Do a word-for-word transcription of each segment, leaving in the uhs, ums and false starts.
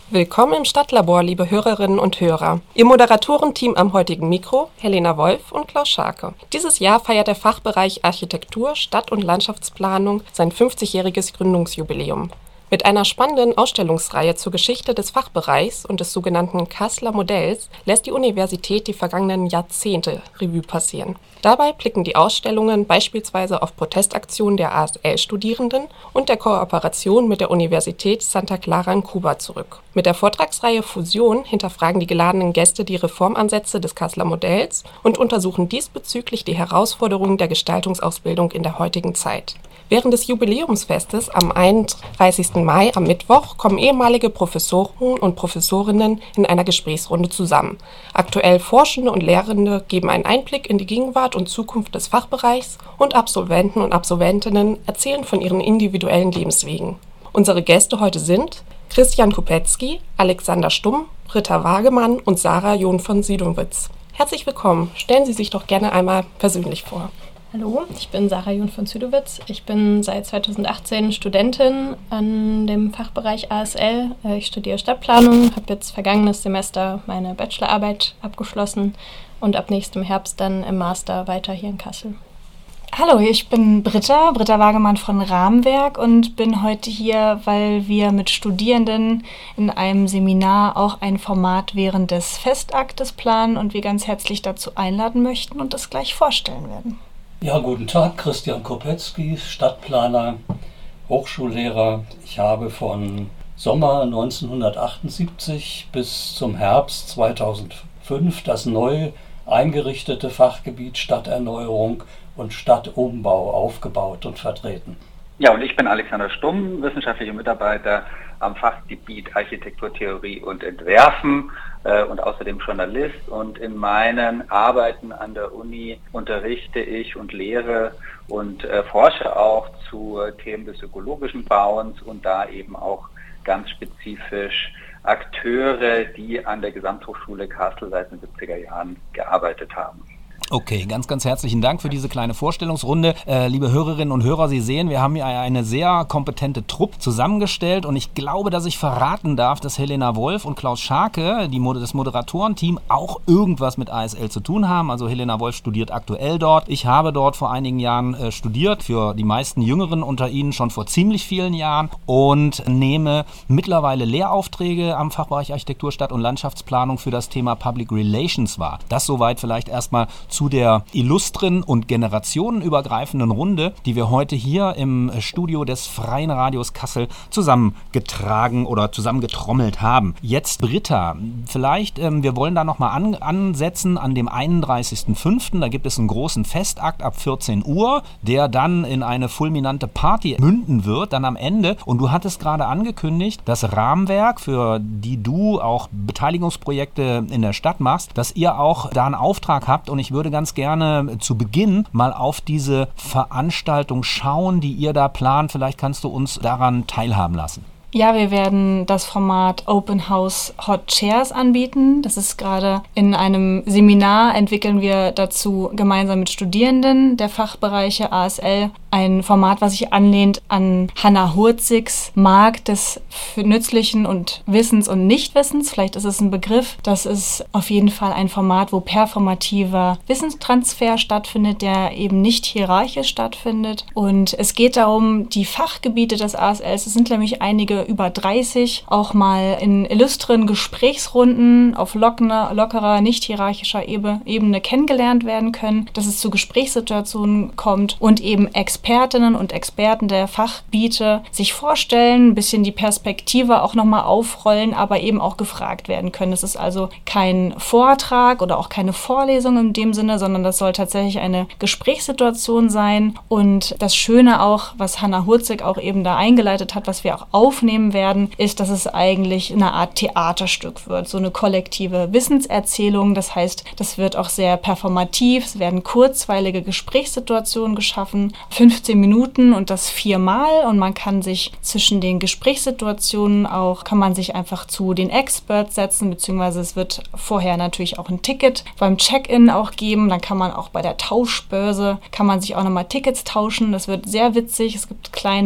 Willkommen im Stadtlabor, liebe Hörerinnen und Hörer. Ihr Moderatorenteam am heutigen Mikro, Helena Wolf und Klaus Scharke. Dieses Jahr feiert der Fachbereich Architektur, Stadt- und Landschaftsplanung sein fünfzigjähriges Gründungsjubiläum. Mit einer spannenden Ausstellungsreihe zur Geschichte des Fachbereichs und des sogenannten Kasseler Modells lässt die Universität die vergangenen Jahrzehnte Revue passieren. Dabei blicken die Ausstellungen beispielsweise auf Protestaktionen der A S L-Studierenden und der Kooperation mit der Universität Santa Clara in Kuba zurück. Mit der Vortragsreihe Fusion hinterfragen die geladenen Gäste die Reformansätze des Kasseler Modells und untersuchen diesbezüglich die Herausforderungen der Gestaltungsausbildung in der heutigen Zeit. Während des Jubiläumsfestes am einunddreißigsten Mai am Mittwoch kommen ehemalige Professoren und Professorinnen in einer Gesprächsrunde zusammen. Aktuell Forschende und Lehrende geben einen Einblick in die Gegenwart und Zukunft des Fachbereichs und Absolventen und Absolventinnen erzählen von ihren individuellen Lebenswegen. Unsere Gäste heute sind Christian Kopetzky, Alexander Stumm, Britta Wagemann und Sarah John von Südowitz. Herzlich willkommen. Stellen Sie sich doch gerne einmal persönlich vor. Hallo, ich bin Sarah John von Südowitz. Ich bin seit zweitausendachtzehn Studentin an dem Fachbereich A S L. Ich studiere Stadtplanung, habe jetzt vergangenes Semester meine Bachelorarbeit abgeschlossen und ab nächstem Herbst dann im Master weiter hier in Kassel. Hallo, ich bin Britta, Britta Wagemann von Rahmenwerk und bin heute hier, weil wir mit Studierenden in einem Seminar auch ein Format während des Festaktes planen und wir ganz herzlich dazu einladen möchten und das gleich vorstellen werden. Ja, guten Tag, Christian Kopetzky, Stadtplaner, Hochschullehrer. Ich habe von Sommer neunzehnhundertachtundsiebzig bis zum Herbst zweitausendfünf das neu eingerichtete Fachgebiet Stadterneuerung und Stadtumbau aufgebaut und vertreten. Ja, und ich bin Alexander Stumm, wissenschaftlicher Mitarbeiter am Fachgebiet Architekturtheorie und Entwerfen äh, und außerdem Journalist. Und in meinen Arbeiten an der Uni unterrichte ich und lehre und äh, forsche auch zu Themen des ökologischen Bauens und da eben auch ganz spezifisch Akteure, die an der Gesamthochschule Kassel seit den siebziger Jahren gearbeitet haben. Okay, ganz, ganz herzlichen Dank für diese kleine Vorstellungsrunde. Äh, liebe Hörerinnen und Hörer, Sie sehen, wir haben hier eine sehr kompetente Truppe zusammengestellt und ich glaube, dass ich verraten darf, dass Helena Wolf und Klaus Scharke, die, das Moderatorenteam, auch irgendwas mit A S L zu tun haben. Also Helena Wolf studiert aktuell dort. Ich habe dort vor einigen Jahren äh, studiert, für die meisten Jüngeren unter Ihnen schon vor ziemlich vielen Jahren und nehme mittlerweile Lehraufträge am Fachbereich Architektur, Stadt- und Landschaftsplanung für das Thema Public Relations wahr. Das soweit vielleicht erstmal zu der illustren und generationenübergreifenden Runde, die wir heute hier im Studio des Freien Radios Kassel zusammengetragen oder zusammengetrommelt haben. Jetzt Britta, vielleicht, ähm, wir wollen da nochmal an, ansetzen an dem einunddreißigsten fünften Da gibt es einen großen Festakt ab vierzehn Uhr, der dann in eine fulminante Party münden wird, dann am Ende. Und du hattest gerade angekündigt, das Rahmenwerk, für die du auch Beteiligungsprojekte in der Stadt machst, dass ihr auch da einen Auftrag habt und ich würde ganz gerne zu Beginn mal auf diese Veranstaltung schauen, die ihr da plant. Vielleicht kannst du uns daran teilhaben lassen. Ja, wir werden das Format Open House Hot Chairs anbieten. Das ist gerade in einem Seminar, entwickeln wir dazu gemeinsam mit Studierenden der Fachbereiche A S L ein Format, was sich anlehnt an Hannah Hurzigs Markt des nützlichen und Wissens und Nichtwissens. Vielleicht ist es ein Begriff. Das ist auf jeden Fall ein Format, wo performativer Wissenstransfer stattfindet, der eben nicht hierarchisch stattfindet. Und es geht darum, die Fachgebiete des A S Ls, es sind nämlich einige über dreißig, auch mal in illustren Gesprächsrunden auf lockerer, lockerer nicht hierarchischer Ebene kennengelernt werden können, dass es zu Gesprächssituationen kommt und eben Expertinnen und Experten der Fachgebiete sich vorstellen, ein bisschen die Perspektive auch nochmal aufrollen, aber eben auch gefragt werden können. Es ist also kein Vortrag oder auch keine Vorlesung in dem Sinne, sondern das soll tatsächlich eine Gesprächssituation sein. Und das Schöne auch, was Hannah Hurzig auch eben da eingeleitet hat, was wir auch aufnehmen werden, ist, dass es eigentlich eine Art Theaterstück wird, so eine kollektive Wissenserzählung. Das heißt, das wird auch sehr performativ, es werden kurzweilige Gesprächssituationen geschaffen, fünfzehn Minuten und das viermal und man kann sich zwischen den Gesprächssituationen auch, kann man sich einfach zu den Experts setzen, beziehungsweise es wird vorher natürlich auch ein Ticket beim Check-in auch geben, dann kann man auch bei der Tauschbörse, kann man sich auch nochmal Tickets tauschen, das wird sehr witzig, es gibt kleine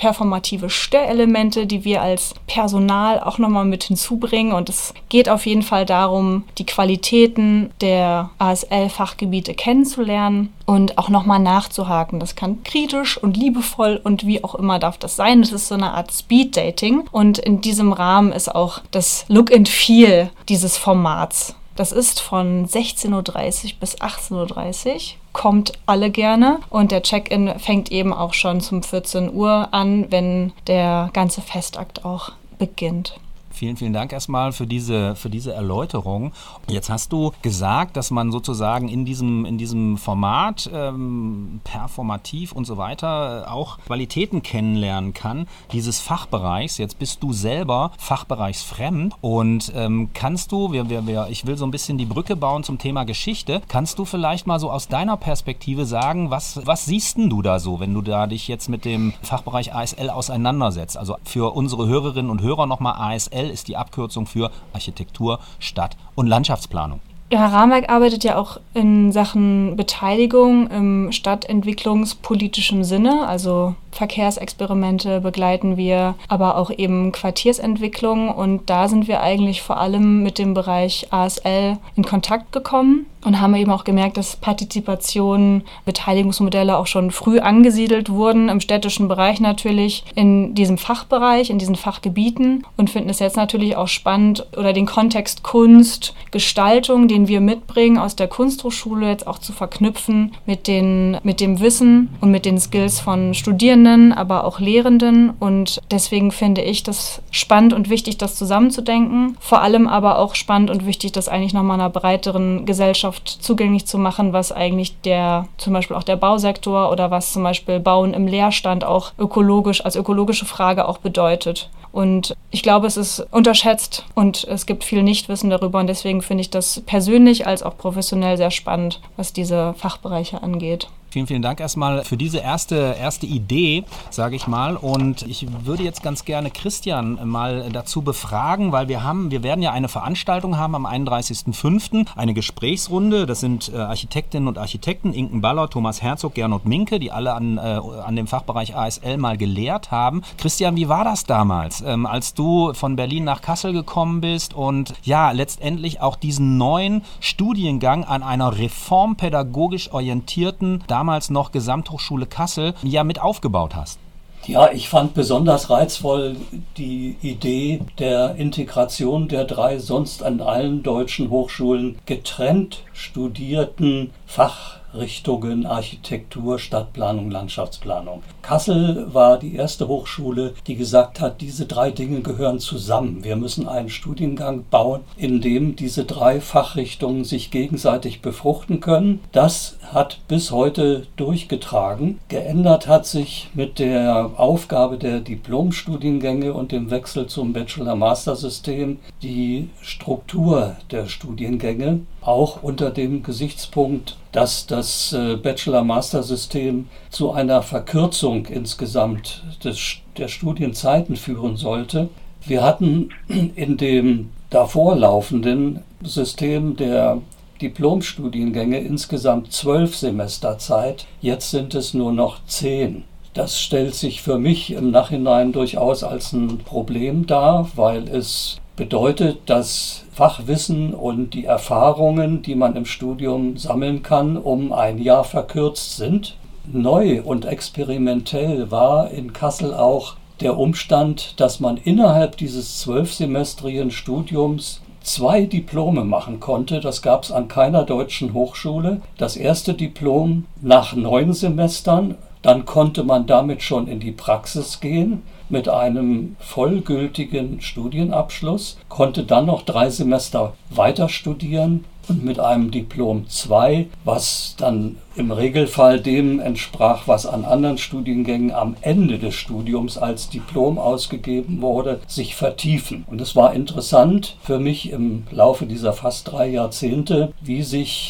performative Störelemente, die wir als Personal auch nochmal mit hinzubringen. Und es geht auf jeden Fall darum, die Qualitäten der A S L-Fachgebiete kennenzulernen und auch nochmal nachzuhaken. Das kann kritisch und liebevoll und wie auch immer darf das sein. Das ist so eine Art Speed-Dating. Und in diesem Rahmen ist auch das Look and Feel dieses Formats. Das ist von sechzehn Uhr dreißig bis achtzehn Uhr dreißig. Kommt alle gerne. Und der Check-in fängt eben auch schon zum vierzehn Uhr an, wenn der ganze Festakt auch beginnt. Vielen, vielen Dank erstmal für diese, für diese Erläuterung. Jetzt hast du gesagt, dass man sozusagen in diesem, in diesem Format ähm, performativ und so weiter auch Qualitäten kennenlernen kann, dieses Fachbereichs. Jetzt bist du selber fachbereichsfremd und ähm, kannst du, wir, wir, wir, ich will so ein bisschen die Brücke bauen zum Thema Geschichte, kannst du vielleicht mal so aus deiner Perspektive sagen, was, was siehst denn du da so, wenn du da dich jetzt mit dem Fachbereich A S L auseinandersetzt? Also für unsere Hörerinnen und Hörer nochmal, A S L ist die Abkürzung für Architektur, Stadt- und Landschaftsplanung. Ja, Ramek arbeitet ja auch in Sachen Beteiligung im stadtentwicklungspolitischen Sinne, also Verkehrsexperimente begleiten wir, aber auch eben Quartiersentwicklung, und da sind wir eigentlich vor allem mit dem Bereich A S L in Kontakt gekommen und haben eben auch gemerkt, dass Partizipation, Beteiligungsmodelle auch schon früh angesiedelt wurden, im städtischen Bereich natürlich, in diesem Fachbereich, in diesen Fachgebieten, und finden es jetzt natürlich auch spannend, oder den Kontext Kunst, Gestaltung, den wir mitbringen aus der Kunsthochschule, jetzt auch zu verknüpfen mit, den, mit dem Wissen und mit den Skills von Studierenden, aber auch Lehrenden, und deswegen finde ich das spannend und wichtig, das zusammenzudenken, vor allem aber auch spannend und wichtig, das eigentlich nochmal einer breiteren Gesellschaft zugänglich zu machen, was eigentlich der, zum Beispiel auch der Bausektor oder was zum Beispiel Bauen im Leerstand auch ökologisch, als ökologische Frage auch bedeutet. Und ich glaube, es ist unterschätzt und es gibt viel Nichtwissen darüber, und deswegen finde ich das persönlich als auch professionell sehr spannend, was diese Fachbereiche angeht. Vielen, vielen Dank erstmal für diese erste, erste Idee, sage ich mal. Und ich würde jetzt ganz gerne Christian mal dazu befragen, weil wir haben, wir werden ja eine Veranstaltung haben am einunddreißigsten fünften, eine Gesprächsrunde. Das sind äh, Architektinnen und Architekten, Inken Baller, Thomas Herzog, Gernot Minke, die alle an, äh, an dem Fachbereich A S L mal gelehrt haben. Christian, wie war das damals, ähm, als du von Berlin nach Kassel gekommen bist und ja, letztendlich auch diesen neuen Studiengang an einer reformpädagogisch orientierten, damals noch Gesamthochschule Kassel, ja mit aufgebaut hast? Ja, ich fand besonders reizvoll die Idee der Integration der drei sonst an allen deutschen Hochschulen getrennt studierten Fachrichtungen Architektur, Stadtplanung, Landschaftsplanung. Kassel war die erste Hochschule, die gesagt hat, diese drei Dinge gehören zusammen. Wir müssen einen Studiengang bauen, in dem diese drei Fachrichtungen sich gegenseitig befruchten können. Das hat bis heute durchgetragen. Geändert hat sich mit der Aufgabe der Diplomstudiengänge und dem Wechsel zum Bachelor-Master-System die Struktur der Studiengänge, auch unter dem Gesichtspunkt, dass das Bachelor-Master-System zu einer Verkürzung insgesamt des, der Studienzeiten führen sollte. Wir hatten in dem davor laufenden System der Diplomstudiengänge insgesamt zwölf Semester Zeit, jetzt sind es nur noch zehn. Das stellt sich für mich im Nachhinein durchaus als ein Problem dar, weil es bedeutet, dass Fachwissen und die Erfahrungen, die man im Studium sammeln kann, um ein Jahr verkürzt sind. Neu und experimentell war in Kassel auch der Umstand, dass man innerhalb dieses zwölfsemestrigen Studiums zwei Diplome machen konnte. Das gab es an keiner deutschen Hochschule. Das erste Diplom nach neun Semestern, dann konnte man damit schon in die Praxis gehen mit einem vollgültigen Studienabschluss, konnte dann noch drei Semester weiter studieren und mit einem Diplom zwei, was dann im Regelfall dem entsprach, was an anderen Studiengängen am Ende des Studiums als Diplom ausgegeben wurde, sich vertiefen. Und es war interessant für mich im Laufe dieser fast drei Jahrzehnte, wie sich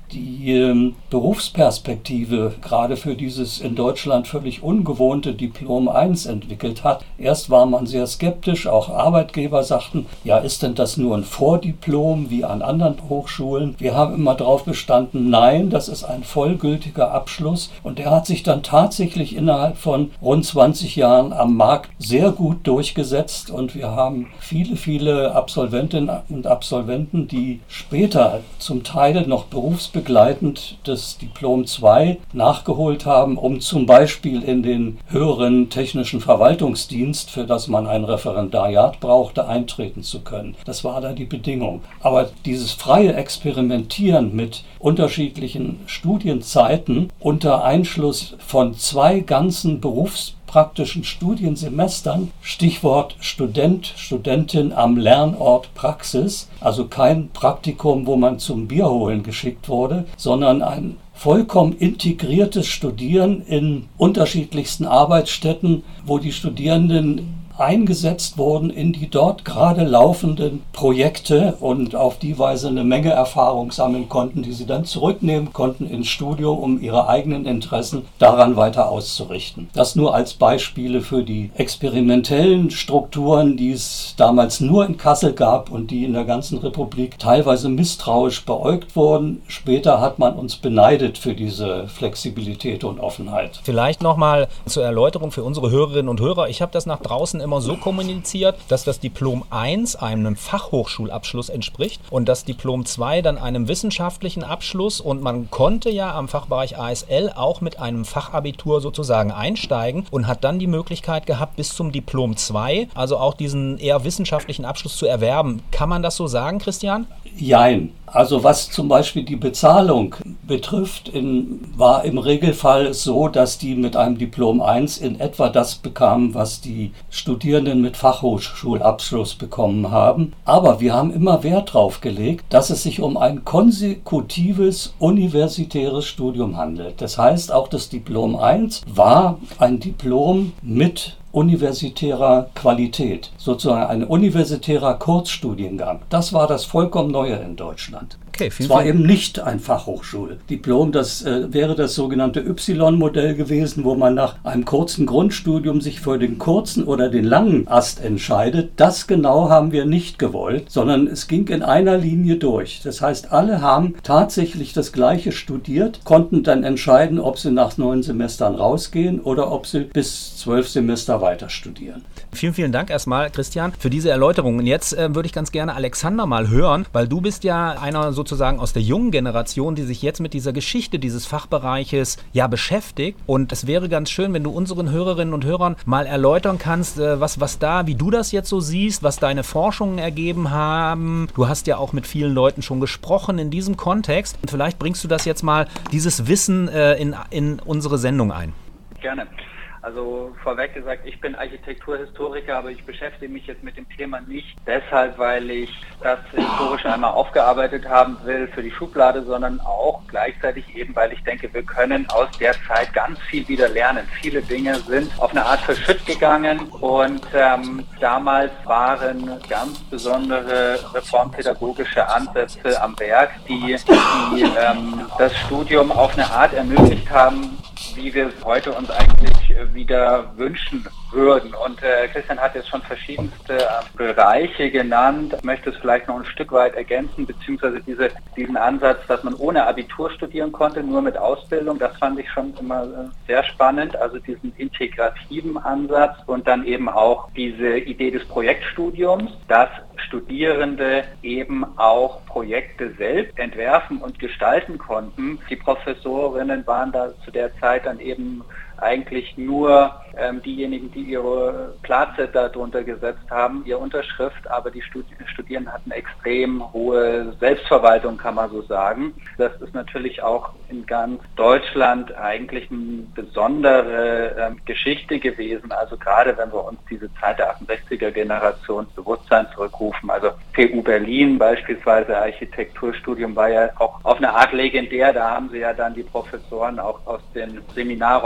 die ähm, Berufsperspektive gerade für dieses in Deutschland völlig ungewohnte Diplom eins entwickelt hat. Erst war man sehr skeptisch, auch Arbeitgeber sagten, ja, ist denn das nur ein Vordiplom wie an anderen Hochschulen? Wir haben immer darauf bestanden, nein, das ist ein vollgültiger Abschluss, und der hat sich dann tatsächlich innerhalb von rund zwanzig Jahren am Markt sehr gut durchgesetzt, und wir haben viele, viele Absolventinnen und Absolventen, die später zum Teil noch berufsbegleitend das Diplom zwei nachgeholt haben, um zum Beispiel in den höheren technischen Verwaltungsdienst, für das man ein Referendariat brauchte, eintreten zu können. Das war da die Bedingung. Aber dieses freie Experimentieren mit unterschiedlichen Studienzeiten unter Einschluss von zwei ganzen Berufs praktischen Studiensemestern, Stichwort Student, Studentin am Lernort Praxis, also kein Praktikum, wo man zum Bierholen geschickt wurde, sondern ein vollkommen integriertes Studieren in unterschiedlichsten Arbeitsstätten, wo die Studierenden eingesetzt wurden in die dort gerade laufenden Projekte und auf die Weise eine Menge Erfahrung sammeln konnten, die sie dann zurücknehmen konnten ins Studium, um ihre eigenen Interessen daran weiter auszurichten. Das nur als Beispiele für die experimentellen Strukturen, die es damals nur in Kassel gab und die in der ganzen Republik teilweise misstrauisch beäugt wurden. Später hat man uns beneidet für diese Flexibilität und Offenheit. Vielleicht nochmal zur Erläuterung für unsere Hörerinnen und Hörer. Ich habe das nach draußen immer so kommuniziert, dass das Diplom eins einem Fachhochschulabschluss entspricht und das Diplom zwei dann einem wissenschaftlichen Abschluss, und man konnte ja am Fachbereich A S L auch mit einem Fachabitur sozusagen einsteigen und hat dann die Möglichkeit gehabt, bis zum Diplom zwei, also auch diesen eher wissenschaftlichen Abschluss zu erwerben. Kann man das so sagen, Christian? Jein. Also was zum Beispiel die Bezahlung betrifft, in, war im Regelfall so, dass die mit einem Diplom eins in etwa das bekamen, was die Studierenden mit Fachhochschulabschluss bekommen haben. Aber wir haben immer Wert darauf gelegt, dass es sich um ein konsekutives universitäres Studium handelt. Das heißt, auch das Diplom eins war ein Diplom mit universitärer Qualität, sozusagen ein universitärer Kurzstudiengang. Das war das vollkommen Neue in Deutschland. Okay, es war eben nicht ein Fachhochschuldiplom, das äh, wäre das sogenannte Y-Modell gewesen, wo man nach einem kurzen Grundstudium sich für den kurzen oder den langen Ast entscheidet. Das genau haben wir nicht gewollt, sondern es ging in einer Linie durch. Das heißt, alle haben tatsächlich das Gleiche studiert, konnten dann entscheiden, ob sie nach neun Semestern rausgehen oder ob sie bis zwölf Semester weiter studieren. Vielen, vielen Dank erstmal, Christian, für diese Erläuterung. Und jetzt äh, würde ich ganz gerne Alexander mal hören, weil du bist ja einer sozusagen aus der jungen Generation, die sich jetzt mit dieser Geschichte dieses Fachbereiches ja beschäftigt. Und es wäre ganz schön, wenn du unseren Hörerinnen und Hörern mal erläutern kannst, äh, was, was da, wie du das jetzt so siehst, was deine Forschungen ergeben haben. Du hast ja auch mit vielen Leuten schon gesprochen in diesem Kontext. Und vielleicht bringst du das jetzt mal, dieses Wissen äh, in, in unsere Sendung ein. Gerne. Also vorweg gesagt, ich bin Architekturhistoriker, aber ich beschäftige mich jetzt mit dem Thema nicht deshalb, weil ich das historisch einmal aufgearbeitet haben will für die Schublade, sondern auch gleichzeitig eben, weil ich denke, wir können aus der Zeit ganz viel wieder lernen. Viele Dinge sind auf eine Art verschütt gegangen und ähm, damals waren ganz besondere reformpädagogische Ansätze am Werk, die, die ähm, das Studium auf eine Art ermöglicht haben, wie wir es heute uns eigentlich äh, wieder wünschen würden. Und äh, Christian hat jetzt schon verschiedenste äh, Bereiche genannt. Ich möchte es vielleicht noch ein Stück weit ergänzen, beziehungsweise diese, diesen Ansatz, dass man ohne Abitur studieren konnte, nur mit Ausbildung. Das fand ich schon immer äh, sehr spannend. Also diesen integrativen Ansatz und dann eben auch diese Idee des Projektstudiums, dass Studierende eben auch Projekte selbst entwerfen und gestalten konnten. Die Professorinnen waren da zu der Zeit dann eben eigentlich nur ähm, diejenigen, die ihre Platze darunter gesetzt haben, ihre Unterschrift, aber die Studi- Studierenden hatten extrem hohe Selbstverwaltung, kann man so sagen. Das ist natürlich auch in ganz Deutschland eigentlich eine besondere ähm, Geschichte gewesen, also gerade wenn wir uns diese Zeit der achtundsechziger Generation Bewusstsein zurückrufen, also T U Berlin beispielsweise, Architekturstudium war ja auch auf eine Art legendär, da haben sie ja dann die Professoren auch aus den Seminarräumen verjagt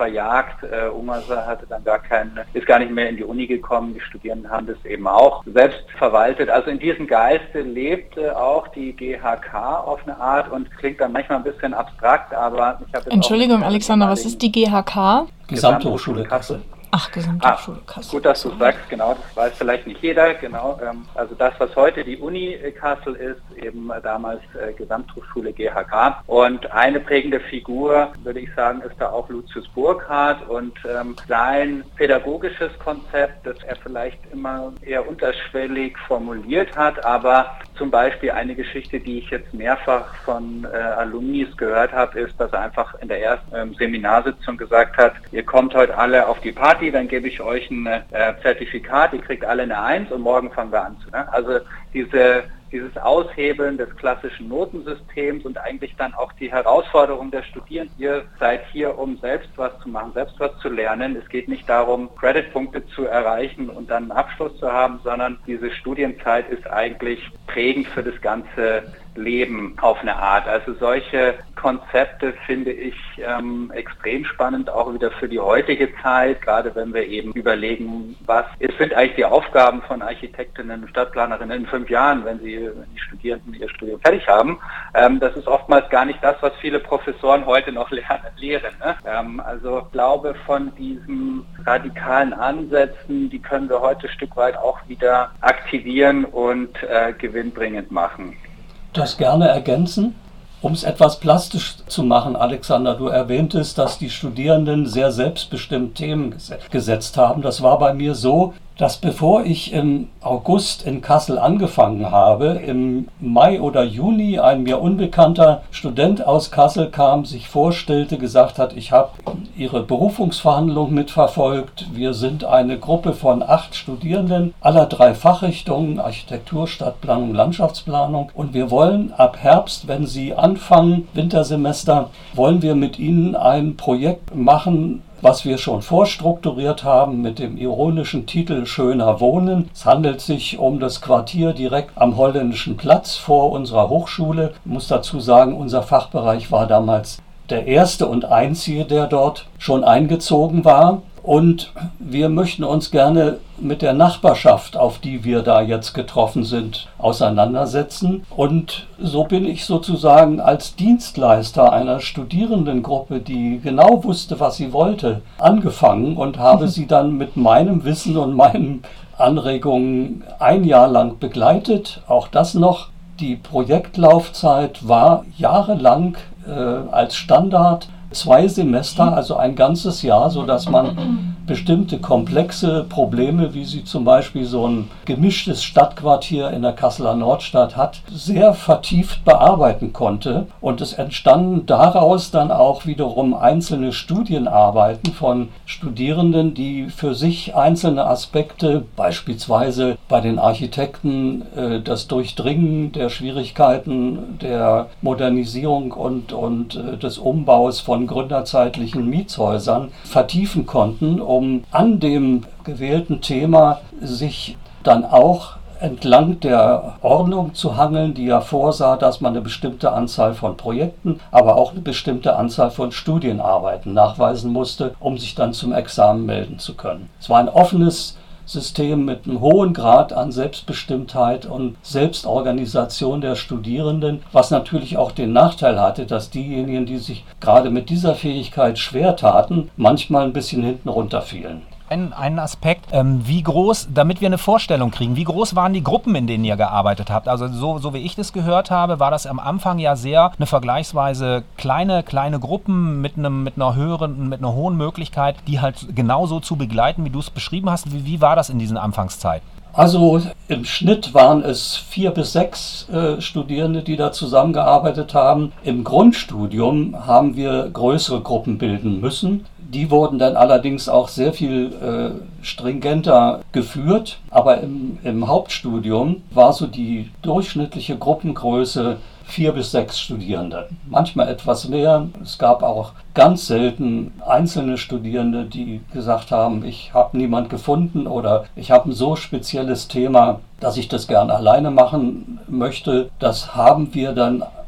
verjagt. Äh, Umasa hatte dann gar keine, ist gar nicht mehr in die Uni gekommen. Die Studierenden haben das eben auch selbst verwaltet. Also in diesem Geiste lebte auch die G H K auf eine Art und klingt dann manchmal ein bisschen abstrakt, aber ich habe Entschuldigung, Alexander, was ist die G H K? Gesamthochschule Kassel. Ach, Gesamthochschule Kassel. Ah, gut, dass du sagst, genau, das weiß vielleicht nicht jeder, genau. Ähm, also das, was heute die Uni Kassel ist, eben damals äh, Gesamthochschule G H K. Und eine prägende Figur, würde ich sagen, ist da auch Lucius Burkhardt und ähm, sein pädagogisches Konzept, das er vielleicht immer eher unterschwellig formuliert hat, aber zum Beispiel eine Geschichte, die ich jetzt mehrfach von äh, Alumnis gehört habe, ist, dass er einfach in der ersten ähm, Seminarsitzung gesagt hat, ihr kommt heute alle auf die Party, dann gebe ich euch ein äh, Zertifikat, ihr kriegt alle eine Eins und morgen fangen wir an zu. Ne? Also diese, dieses Aushebeln des klassischen Notensystems und eigentlich dann auch die Herausforderung der Studierenden. Ihr seid hier, um selbst was zu machen, selbst was zu lernen. Es geht nicht darum, Creditpunkte zu erreichen und dann einen Abschluss zu haben, sondern diese Studienzeit ist eigentlich prägend für das ganze Leben auf eine Art. Also solche Konzepte finde ich ähm, extrem spannend, auch wieder für die heutige Zeit, gerade wenn wir eben überlegen, was sind eigentlich die Aufgaben von Architektinnen und Stadtplanerinnen in fünf Jahren, wenn sie wenn die Studierenden ihr Studium fertig haben. Ähm, das ist oftmals gar nicht das, was viele Professoren heute noch lernen, lehren. Ne? Ähm, also ich glaube, von diesen radikalen Ansätzen, die können wir heute ein Stück weit auch wieder aktivieren und äh, gewinnbringend machen. Das gerne ergänzen, um es etwas plastisch zu machen, Alexander. Du erwähntest, dass die Studierenden sehr selbstbestimmt Themen gesetzt haben. Das war bei mir so, dass bevor ich im August in Kassel angefangen habe, im Mai oder Juni ein mir unbekannter Student aus Kassel kam, sich vorstellte, gesagt hat, ich habe Ihre Berufungsverhandlung mitverfolgt. Wir sind eine Gruppe von acht Studierenden aller drei Fachrichtungen, Architektur, Stadtplanung, Landschaftsplanung. Und wir wollen ab Herbst, wenn Sie anfangen, Wintersemester, wollen wir mit Ihnen ein Projekt machen, was wir schon vorstrukturiert haben mit dem ironischen Titel Schöner Wohnen. Es handelt sich um das Quartier direkt am Holländischen Platz vor unserer Hochschule. Ich muss dazu sagen, unser Fachbereich war damals der erste und einzige, der dort schon eingezogen war. Und wir möchten uns gerne mit der Nachbarschaft, auf die wir da jetzt getroffen sind, auseinandersetzen. Und so bin ich sozusagen als Dienstleister einer Studierendengruppe, die genau wusste, was sie wollte, angefangen und habe sie dann mit meinem Wissen und meinen Anregungen ein Jahr lang begleitet. Auch das noch. Die Projektlaufzeit war jahrelang äh, als Standard zwei Semester, also ein ganzes Jahr, sodass man bestimmte komplexe Probleme, wie sie zum Beispiel so ein gemischtes Stadtquartier in der Kasseler Nordstadt hat, sehr vertieft bearbeiten konnte. Und es entstanden daraus dann auch wiederum einzelne Studienarbeiten von Studierenden, die für sich einzelne Aspekte, beispielsweise bei den Architekten äh, das Durchdringen der Schwierigkeiten der Modernisierung und, und äh, des Umbaus von gründerzeitlichen Mietshäusern vertiefen konnten, um an dem gewählten Thema sich dann auch entlang der Ordnung zu hangeln, die ja vorsah, dass man eine bestimmte Anzahl von Projekten, aber auch eine bestimmte Anzahl von Studienarbeiten nachweisen musste, um sich dann zum Examen melden zu können. Es war ein offenes System mit einem hohen Grad an Selbstbestimmtheit und Selbstorganisation der Studierenden, was natürlich auch den Nachteil hatte, dass diejenigen, die sich gerade mit dieser Fähigkeit schwer taten, manchmal ein bisschen hinten runterfielen. Ein, ein Aspekt, ähm, wie groß, damit wir eine Vorstellung kriegen, wie groß waren die Gruppen, in denen ihr gearbeitet habt? Also so, so wie ich das gehört habe, war das am Anfang ja sehr eine vergleichsweise kleine, kleine Gruppen mit einem, mit einer höheren, mit einer hohen Möglichkeit, die halt genauso zu begleiten, wie du es beschrieben hast. Wie, wie war das in diesen Anfangszeiten? Also im Schnitt waren es vier bis sechs äh, Studierende, die da zusammengearbeitet haben. Im Grundstudium haben wir größere Gruppen bilden müssen. Die wurden dann allerdings auch sehr viel äh, stringenter geführt. Aber im, im Hauptstudium war so die durchschnittliche Gruppengröße vier bis sechs Studierende. Manchmal etwas mehr. Es gab auch ganz selten einzelne Studierende, die gesagt haben, ich habe niemand gefunden oder ich habe ein so spezielles Thema, dass ich das gerne alleine machen möchte. Das haben wir dann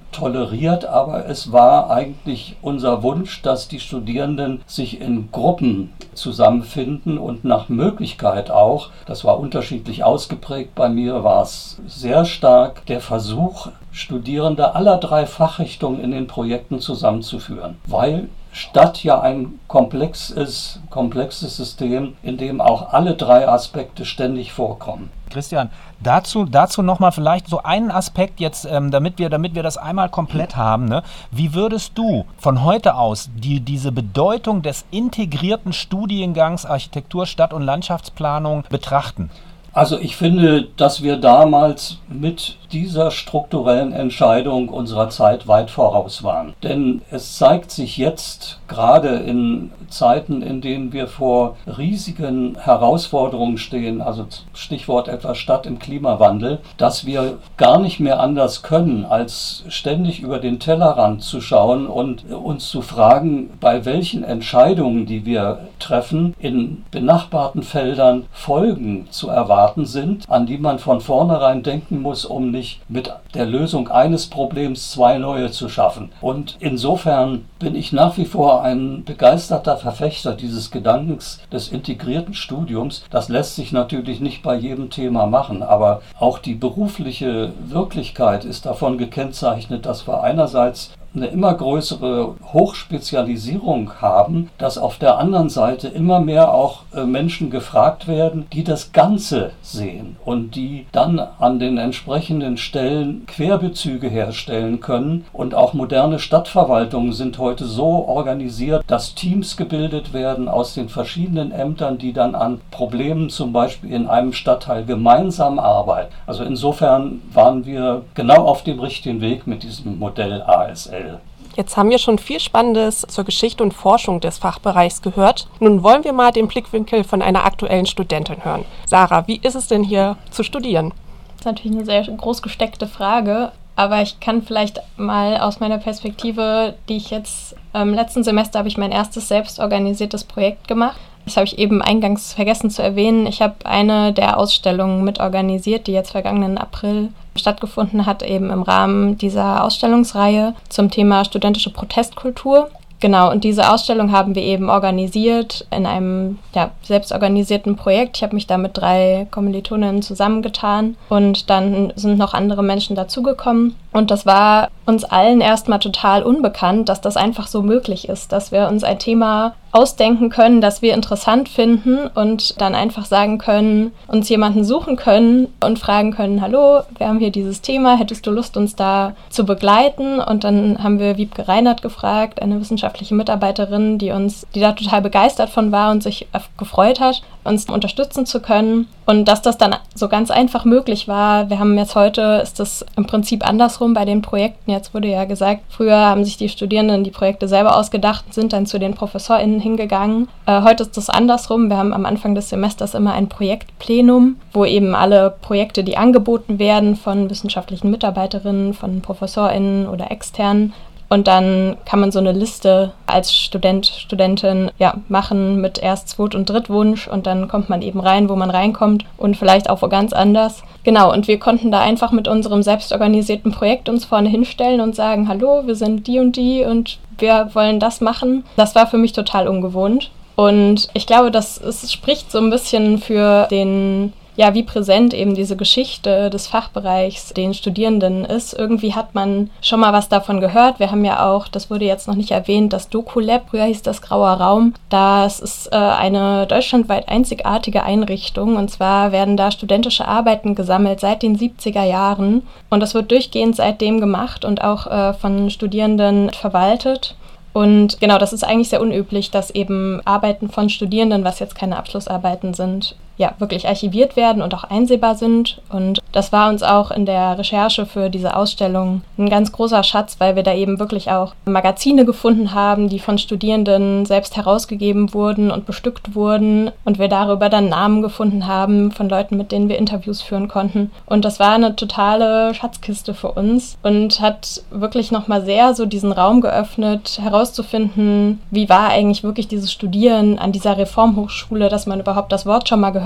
toleriert, aber es war eigentlich unser Wunsch, dass die Studierenden sich in Gruppen zusammenfinden und nach Möglichkeit auch, das war unterschiedlich ausgeprägt, bei mir war es sehr stark der Versuch, Studierende aller drei Fachrichtungen in den Projekten zusammenzuführen, weil Stadt ja ein komplex ist, komplexes System, in dem auch alle drei Aspekte ständig vorkommen. Christian, dazu, dazu nochmal vielleicht so einen Aspekt jetzt, ähm, damit wir, damit wir das einmal komplett haben. Ne? Wie würdest du von heute aus die, diese Bedeutung des integrierten Studiengangs Architektur, Stadt- und Landschaftsplanung betrachten? Also ich finde, dass wir damals mit dieser strukturellen Entscheidung unserer Zeit weit voraus waren. Denn es zeigt sich jetzt, gerade in Zeiten, in denen wir vor riesigen Herausforderungen stehen, also Stichwort etwa Stadt im Klimawandel, dass wir gar nicht mehr anders können, als ständig über den Tellerrand zu schauen und uns zu fragen, bei welchen Entscheidungen, die wir treffen, in benachbarten Feldern Folgen zu erwarten sind, an die man von vornherein denken muss, um nicht mit der Lösung eines Problems zwei neue zu schaffen. Und insofern bin ich nach wie vor ein begeisterter Verfechter dieses Gedankens des integrierten Studiums. Das lässt sich natürlich nicht bei jedem Thema machen, aber auch die berufliche Wirklichkeit ist davon gekennzeichnet, dass wir einerseits eine immer größere Hochspezialisierung haben, dass auf der anderen Seite immer mehr auch äh, Menschen gefragt werden, die das Ganze sehen und die dann an den entsprechenden Stellen Querbezüge herstellen können. Und auch moderne Stadtverwaltungen sind heute so organisiert, dass Teams gebildet werden aus den verschiedenen Ämtern, die dann an Problemen zum Beispiel in einem Stadtteil gemeinsam arbeiten. Also insofern waren wir genau auf dem richtigen Weg mit diesem Modell A S L. Jetzt haben wir schon viel Spannendes zur Geschichte und Forschung des Fachbereichs gehört. Nun wollen wir mal den Blickwinkel von einer aktuellen Studentin hören. Sarah, wie ist es denn hier zu studieren? Das ist natürlich eine sehr groß gesteckte Frage, aber ich kann vielleicht mal aus meiner Perspektive, die ich jetzt im ähm, letzten Semester habe ich mein erstes selbstorganisiertes Projekt gemacht. Das habe ich eben eingangs vergessen zu erwähnen. Ich habe eine der Ausstellungen mitorganisiert, die jetzt vergangenen April stattgefunden hat, eben im Rahmen dieser Ausstellungsreihe zum Thema studentische Protestkultur. Genau, und diese Ausstellung haben wir eben organisiert in einem ja, selbstorganisierten Projekt. Ich habe mich da mit drei Kommilitoninnen zusammengetan und dann sind noch andere Menschen dazugekommen. Und das war uns allen erstmal total unbekannt, dass das einfach so möglich ist, dass wir uns ein Thema ausdenken können, das wir interessant finden und dann einfach sagen können, uns jemanden suchen können und fragen können, hallo, wir haben hier dieses Thema, hättest du Lust, uns da zu begleiten? Und dann haben wir Wiebke Reinert gefragt, eine wissenschaftliche Mitarbeiterin, die uns, die da total begeistert von war und sich gefreut hat, uns unterstützen zu können. Und dass das dann so ganz einfach möglich war, wir haben jetzt heute, ist das im Prinzip andersrum bei den Projekten. Jetzt wurde ja gesagt, früher haben sich die Studierenden die Projekte selber ausgedacht und sind dann zu den ProfessorInnen hingegangen. Äh, heute ist das andersrum. Wir haben am Anfang des Semesters immer ein Projektplenum, wo eben alle Projekte, die angeboten werden von wissenschaftlichen Mitarbeiterinnen, von ProfessorInnen oder externen, und dann kann man so eine Liste als Student, Studentin ja, machen mit Erst-, Zweit- und Drittwunsch und dann kommt man eben rein, wo man reinkommt und vielleicht auch wo ganz anders. Genau, und wir konnten da einfach mit unserem selbstorganisierten Projekt uns vorne hinstellen und sagen, hallo, wir sind die und die und wir wollen das machen. Das war für mich total ungewohnt. Und ich glaube, das es spricht so ein bisschen für den... ja, wie präsent eben diese Geschichte des Fachbereichs den Studierenden ist. Irgendwie hat man schon mal was davon gehört. Wir haben ja auch, das wurde jetzt noch nicht erwähnt, das Doku-Lab, früher hieß das Grauer Raum. Das ist äh, eine deutschlandweit einzigartige Einrichtung. Und zwar werden da studentische Arbeiten gesammelt seit den siebziger Jahren. Und das wird durchgehend seitdem gemacht und auch äh, von Studierenden verwaltet. Und genau, das ist eigentlich sehr unüblich, dass eben Arbeiten von Studierenden, was jetzt keine Abschlussarbeiten sind, ja, wirklich archiviert werden und auch einsehbar sind. Und das war uns auch in der Recherche für diese Ausstellung ein ganz großer Schatz, weil wir da eben wirklich auch Magazine gefunden haben, die von Studierenden selbst herausgegeben wurden und bestückt wurden. Und wir darüber dann Namen gefunden haben von Leuten, mit denen wir Interviews führen konnten. Und das war eine totale Schatzkiste für uns und hat wirklich nochmal sehr so diesen Raum geöffnet, herauszufinden, wie war eigentlich wirklich dieses Studieren an dieser Reformhochschule, dass man überhaupt das Wort schon mal gehört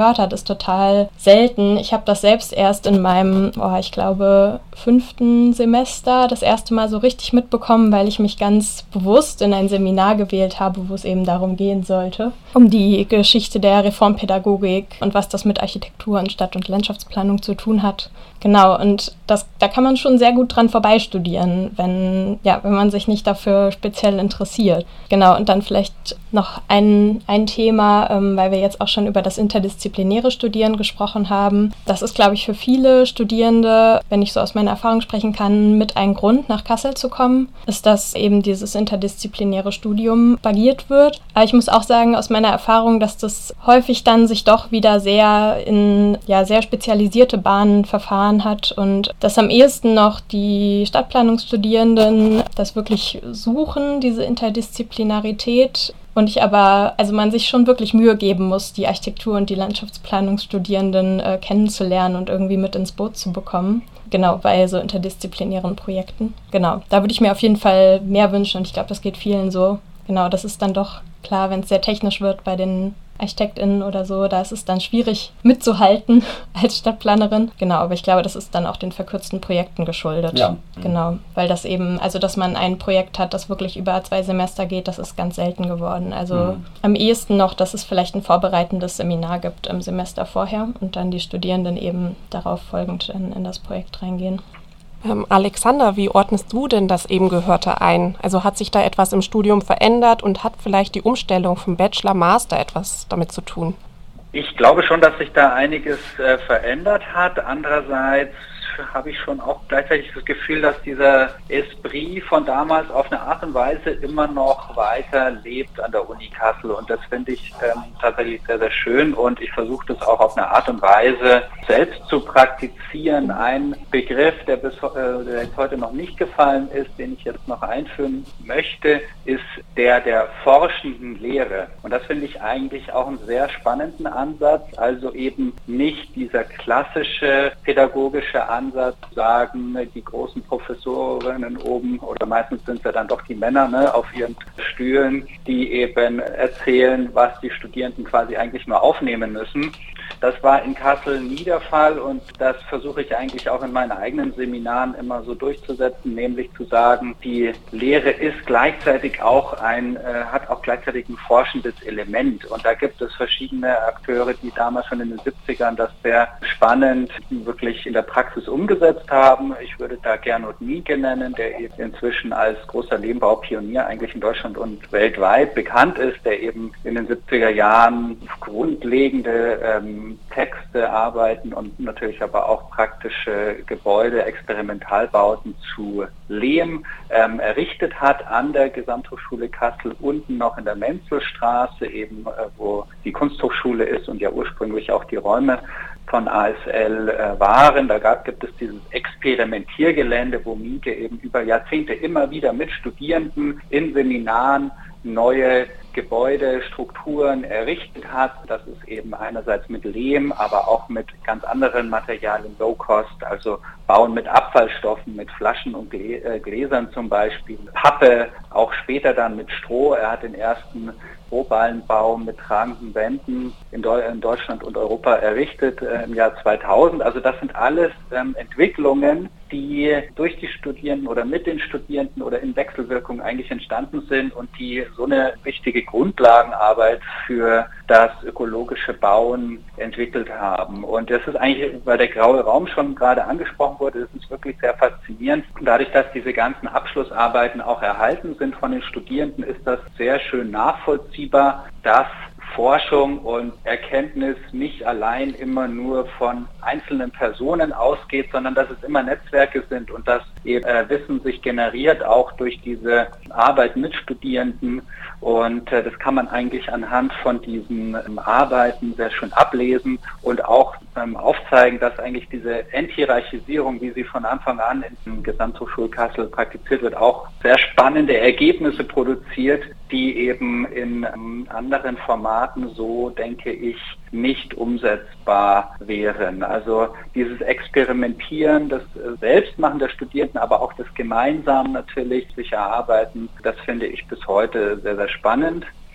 gehört hat, ist total selten. Ich habe das selbst erst in meinem, oh, ich glaube, fünften Semester das erste Mal so richtig mitbekommen, weil ich mich ganz bewusst in ein Seminar gewählt habe, wo es eben darum gehen sollte, um die Geschichte der Reformpädagogik und was das mit Architektur und Stadt- und Landschaftsplanung zu tun hat. Genau, und das, da kann man schon sehr gut dran vorbeistudieren, wenn, ja, wenn man sich nicht dafür speziell interessiert. Genau, und dann vielleicht noch ein, ein Thema, ähm, weil wir jetzt auch schon über das interdisziplinäre Studieren gesprochen haben. Das ist, glaube ich, für viele Studierende, wenn ich so aus meiner Erfahrung sprechen kann, mit ein Grund, nach Kassel zu kommen, ist, dass eben dieses interdisziplinäre Studium bagiert wird. Aber ich muss auch sagen, aus meiner Erfahrung, dass das häufig dann sich doch wieder sehr in ja, sehr spezialisierte Bahnen verfahren hat und dass am ehesten noch die Stadtplanungsstudierenden das wirklich suchen, diese Interdisziplinarität. Und ich aber, also man sich schon wirklich Mühe geben muss, die Architektur- und die Landschaftsplanungsstudierenden äh, kennenzulernen und irgendwie mit ins Boot zu bekommen. Genau, bei so interdisziplinären Projekten. Genau, da würde ich mir auf jeden Fall mehr wünschen und ich glaube, das geht vielen so. Genau, das ist dann doch klar, wenn es sehr technisch wird bei den ArchitektInnen oder so, da ist es dann schwierig mitzuhalten als Stadtplanerin. Genau, aber ich glaube, das ist dann auch den verkürzten Projekten geschuldet. Ja. Genau, weil das eben, also dass man ein Projekt hat, das wirklich über zwei Semester geht, das ist ganz selten geworden. Also mhm. am ehesten noch, dass es vielleicht ein vorbereitendes Seminar gibt im Semester vorher und dann die Studierenden eben darauf folgend in, in das Projekt reingehen. Ähm, Alexander, wie ordnest du denn das eben Gehörte ein? Also hat sich da etwas im Studium verändert und hat vielleicht die Umstellung vom Bachelor, Master etwas damit zu tun? Ich glaube schon, dass sich da einiges äh, verändert hat. Andererseits habe ich schon auch gleichzeitig das Gefühl, dass dieser Esprit von damals auf eine Art und Weise immer noch weiter lebt an der Uni Kassel. Und das finde ich ähm, tatsächlich sehr, sehr schön. Und ich versuche das auch auf eine Art und Weise selbst zu praktizieren. Ein Begriff, der bis äh, der jetzt heute noch nicht gefallen ist, den ich jetzt noch einführen möchte, ist der der forschenden Lehre. Und das finde ich eigentlich auch einen sehr spannenden Ansatz. Also eben nicht dieser klassische pädagogische Ansatz, sagen die großen Professorinnen oben, oder meistens sind es ja dann doch die Männer, ne, auf ihren Stühlen, die eben erzählen, was die Studierenden quasi eigentlich nur aufnehmen müssen. Das war in Kassel nie der Fall und das versuche ich eigentlich auch in meinen eigenen Seminaren immer so durchzusetzen, nämlich zu sagen, die Lehre ist gleichzeitig auch ein, äh, hat auch gleichzeitig ein forschendes Element und da gibt es verschiedene Akteure, die damals schon in den siebzigern das sehr spannend wirklich in der Praxis umgesetzt haben. Ich würde da Gernot Mieke nennen, der eben inzwischen als großer Lehmbaupionier eigentlich in Deutschland und weltweit bekannt ist, der eben in den siebziger Jahren grundlegende ähm, Texte, Arbeiten und natürlich aber auch praktische Gebäude, Experimentalbauten zu Lehm ähm, errichtet hat an der Gesamthochschule Kassel, unten noch in der Menzelstraße, eben äh, wo die Kunsthochschule ist und ja ursprünglich auch die Räume von A S L äh, waren. Da gab, gibt es dieses Experimentiergelände, wo Mieke eben über Jahrzehnte immer wieder mit Studierenden in Seminaren neue Gebäude, Strukturen errichtet hat. Das ist eben einerseits mit Lehm, aber auch mit ganz anderen Materialien, Low-Cost, also Bauen mit Abfallstoffen, mit Flaschen und Gläsern zum Beispiel, Pappe, auch später dann mit Stroh. Er hat den ersten Strohballenbau mit tragenden Wänden in, Deu- in Deutschland und Europa errichtet äh, im Jahr zweitausend. Also das sind alles ähm, Entwicklungen, die durch die Studierenden oder mit den Studierenden oder in Wechselwirkung eigentlich entstanden sind und die so eine wichtige Grundlagenarbeit für das ökologische Bauen entwickelt haben. Und das ist eigentlich, weil der graue Raum schon gerade angesprochen wurde, das ist wirklich sehr faszinierend. Dadurch, dass diese ganzen Abschlussarbeiten auch erhalten sind von den Studierenden, ist das sehr schön nachvollziehbar, dass Forschung und Erkenntnis nicht allein immer nur von einzelnen Personen ausgeht, sondern dass es immer Netzwerke sind und dass eben äh, Wissen sich generiert, auch durch diese Arbeit mit Studierenden. Und äh, das kann man eigentlich anhand von diesen ähm, Arbeiten sehr schön ablesen und auch ähm, aufzeigen, dass eigentlich diese Enthierarchisierung, wie sie von Anfang an in der Gesamthochschule Kassel praktiziert wird, auch sehr spannende Ergebnisse produziert, die eben in ähm, anderen Formaten so, denke ich, nicht umsetzbar wären. Also dieses Experimentieren, das Selbstmachen der Studierenden, aber auch das gemeinsam natürlich sich erarbeiten, das finde ich bis heute sehr, sehr spannend.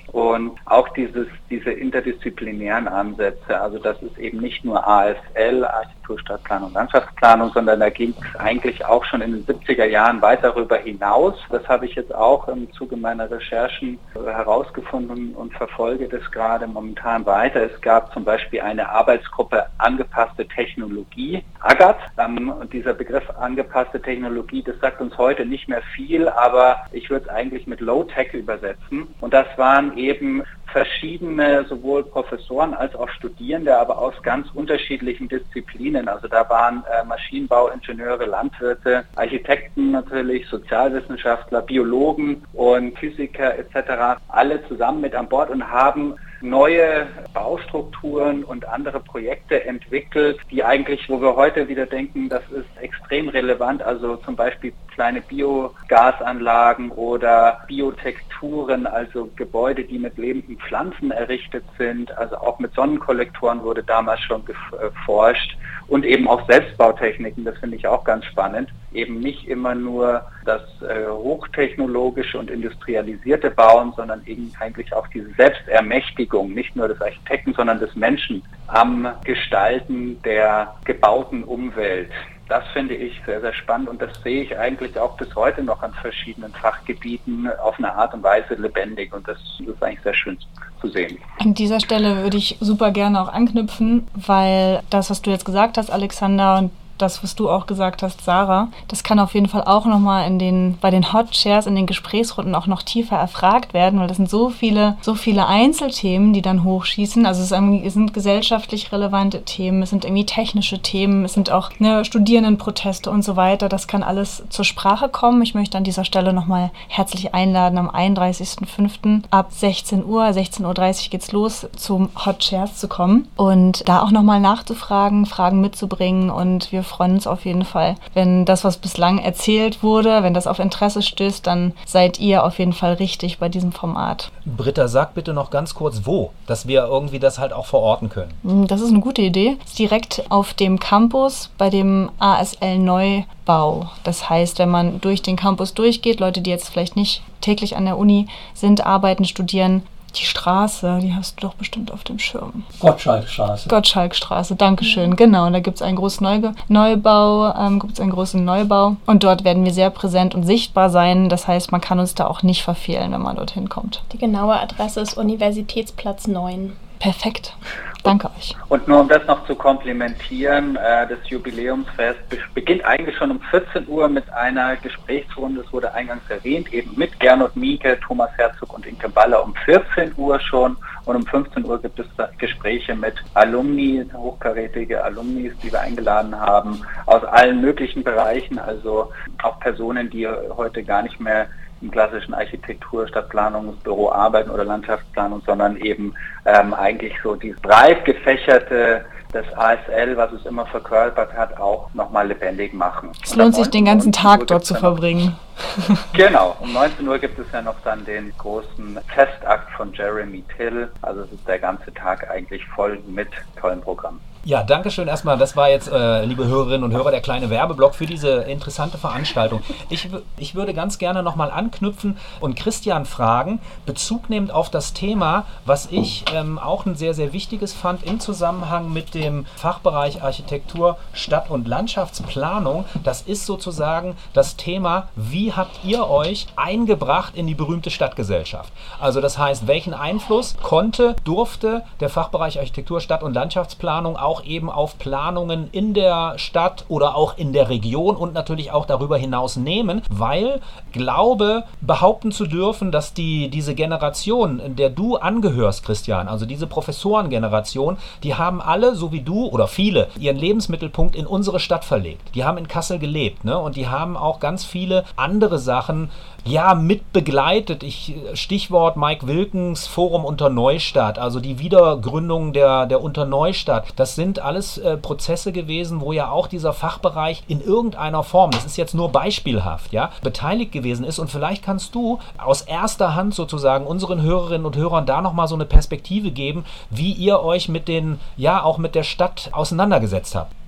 Und auch dieses, diese interdisziplinären Ansätze, also das ist eben nicht nur A S L, Architektur, Stadtplanung, Landschaftsplanung, sondern da ging es eigentlich auch schon in den siebziger Jahren weit darüber hinaus. Das habe ich jetzt auch im Zuge meiner Recherchen herausgefunden und verfolge das gerade momentan weiter. Es gab zum Beispiel eine Arbeitsgruppe angepasste Technologie, A G A T. Und dieser Begriff angepasste Technologie, das sagt uns heute nicht mehr viel, aber ich würde es eigentlich mit Low-Tech übersetzen. Und das waren eben verschiedene, sowohl Professoren als auch Studierende, aber aus ganz unterschiedlichen Disziplinen. Also da waren äh, Maschinenbauingenieure, Landwirte, Architekten natürlich, Sozialwissenschaftler, Biologen und Physiker et cetera. Alle zusammen mit an Bord und haben neue Baustrukturen und andere Projekte entwickelt, die eigentlich, wo wir heute wieder denken, das ist extrem relevant, also zum Beispiel kleine Biogasanlagen oder Biotexturen, also Gebäude, die mit lebenden Pflanzen errichtet sind, also auch mit Sonnenkollektoren wurde damals schon geforscht und eben auch Selbstbautechniken, das finde ich auch ganz spannend, eben nicht immer nur das äh, hochtechnologische und industrialisierte Bauen, sondern eben eigentlich auch diese Selbstermächtigung, nicht nur des Architekten, sondern des Menschen am Gestalten der gebauten Umwelt. Das finde ich sehr, sehr spannend und das sehe ich eigentlich auch bis heute noch an verschiedenen Fachgebieten auf eine Art und Weise lebendig und das ist eigentlich sehr schön zu sehen. An dieser Stelle würde ich super gerne auch anknüpfen, weil das, was du jetzt gesagt hast, Alexander, und das, was du auch gesagt hast, Sarah, das kann auf jeden Fall auch nochmal in den, bei den Hot Chairs, in den Gesprächsrunden auch noch tiefer erfragt werden, weil das sind so viele, so viele Einzelthemen, die dann hochschießen. Also es, ist, es sind gesellschaftlich relevante Themen, es sind irgendwie technische Themen, es sind auch ne, Studierendenproteste und so weiter. Das kann alles zur Sprache kommen. Ich möchte an dieser Stelle nochmal herzlich einladen, am einunddreißigsten fünften ab sechzehn Uhr, sechzehn Uhr dreißig geht's los, zum Hot Chairs zu kommen und da auch nochmal nachzufragen, Fragen mitzubringen und wir freuen uns auf jeden Fall. Wenn das, was bislang erzählt wurde, wenn das auf Interesse stößt, dann seid ihr auf jeden Fall richtig bei diesem Format. Britta, sag bitte noch ganz kurz, wo, dass wir irgendwie das halt auch verorten können. Das ist eine gute Idee. Das ist direkt auf dem Campus bei dem A S L Neubau. Das heißt, wenn man durch den Campus durchgeht, Leute, die jetzt vielleicht nicht täglich an der Uni sind, arbeiten, studieren, die Straße, die hast du doch bestimmt auf dem Schirm. Gottschalkstraße. Gottschalkstraße, Dankeschön. Genau, und da gibt es einen großen Neuge- Neubau, ähm, gibt es einen großen Neubau. Und dort werden wir sehr präsent und sichtbar sein. Das heißt, man kann uns da auch nicht verfehlen, wenn man dorthin kommt. Die genaue Adresse ist Universitätsplatz neun. Perfekt. Danke euch. Und nur um das noch zu komplementieren, äh, das Jubiläumsfest be- beginnt eigentlich schon um vierzehn Uhr mit einer Gesprächsrunde, das wurde eingangs erwähnt, eben mit Gernot Mieke, Thomas Herzog und Inke Baller um vierzehn Uhr schon und um fünfzehn Uhr gibt es Gespräche mit Alumni, hochkarätige Alumnis, die wir eingeladen haben, aus allen möglichen Bereichen, also auch Personen, die heute gar nicht mehr im klassischen Architektur, Stadtplanungsbüro arbeiten oder Landschaftsplanung, sondern eben ähm, eigentlich so dieses breit gefächerte, das A S L, was es immer verkörpert hat, auch nochmal lebendig machen. Es lohnt sich, den ganzen Tag dort zu verbringen. Genau, um neunzehn Uhr gibt es ja noch dann den großen Festakt von Jeremy Till, also es ist der ganze Tag eigentlich voll mit tollen Programmen. Ja, danke schön erstmal. Das war jetzt, äh, liebe Hörerinnen und Hörer, der kleine Werbeblock für diese interessante Veranstaltung. Ich, w- ich würde ganz gerne nochmal anknüpfen und Christian fragen, Bezug nehmend auf das Thema, was ich ähm, auch ein sehr, sehr wichtiges fand im Zusammenhang mit dem Fachbereich Architektur, Stadt- und Landschaftsplanung. Das ist sozusagen das Thema, wie habt ihr euch eingebracht in die berühmte Stadtgesellschaft? Also das heißt, welchen Einfluss konnte, durfte der Fachbereich Architektur, Stadt- und Landschaftsplanung auch auch eben auf Planungen in der Stadt oder auch in der Region und natürlich auch darüber hinaus nehmen, weil glaube, behaupten zu dürfen, dass die, diese Generation, in der du angehörst, Christian, also diese Professorengeneration, die haben alle, so wie du oder viele, ihren Lebensmittelpunkt in unsere Stadt verlegt. Die haben in Kassel gelebt, ne? Und die haben auch ganz viele andere Sachen ja, mit begleitet. Ich, Stichwort Mike Wilkens, Forum Unterneustadt, also die Wiedergründung der, der Unterneustadt. Das sind alles äh, Prozesse gewesen, wo ja auch dieser Fachbereich in irgendeiner Form, das ist jetzt nur beispielhaft, ja, beteiligt gewesen ist. Und vielleicht kannst du aus erster Hand sozusagen unseren Hörerinnen und Hörern da nochmal so eine Perspektive geben, wie ihr euch mit den, ja, auch mit der Stadt auseinandergesetzt habt.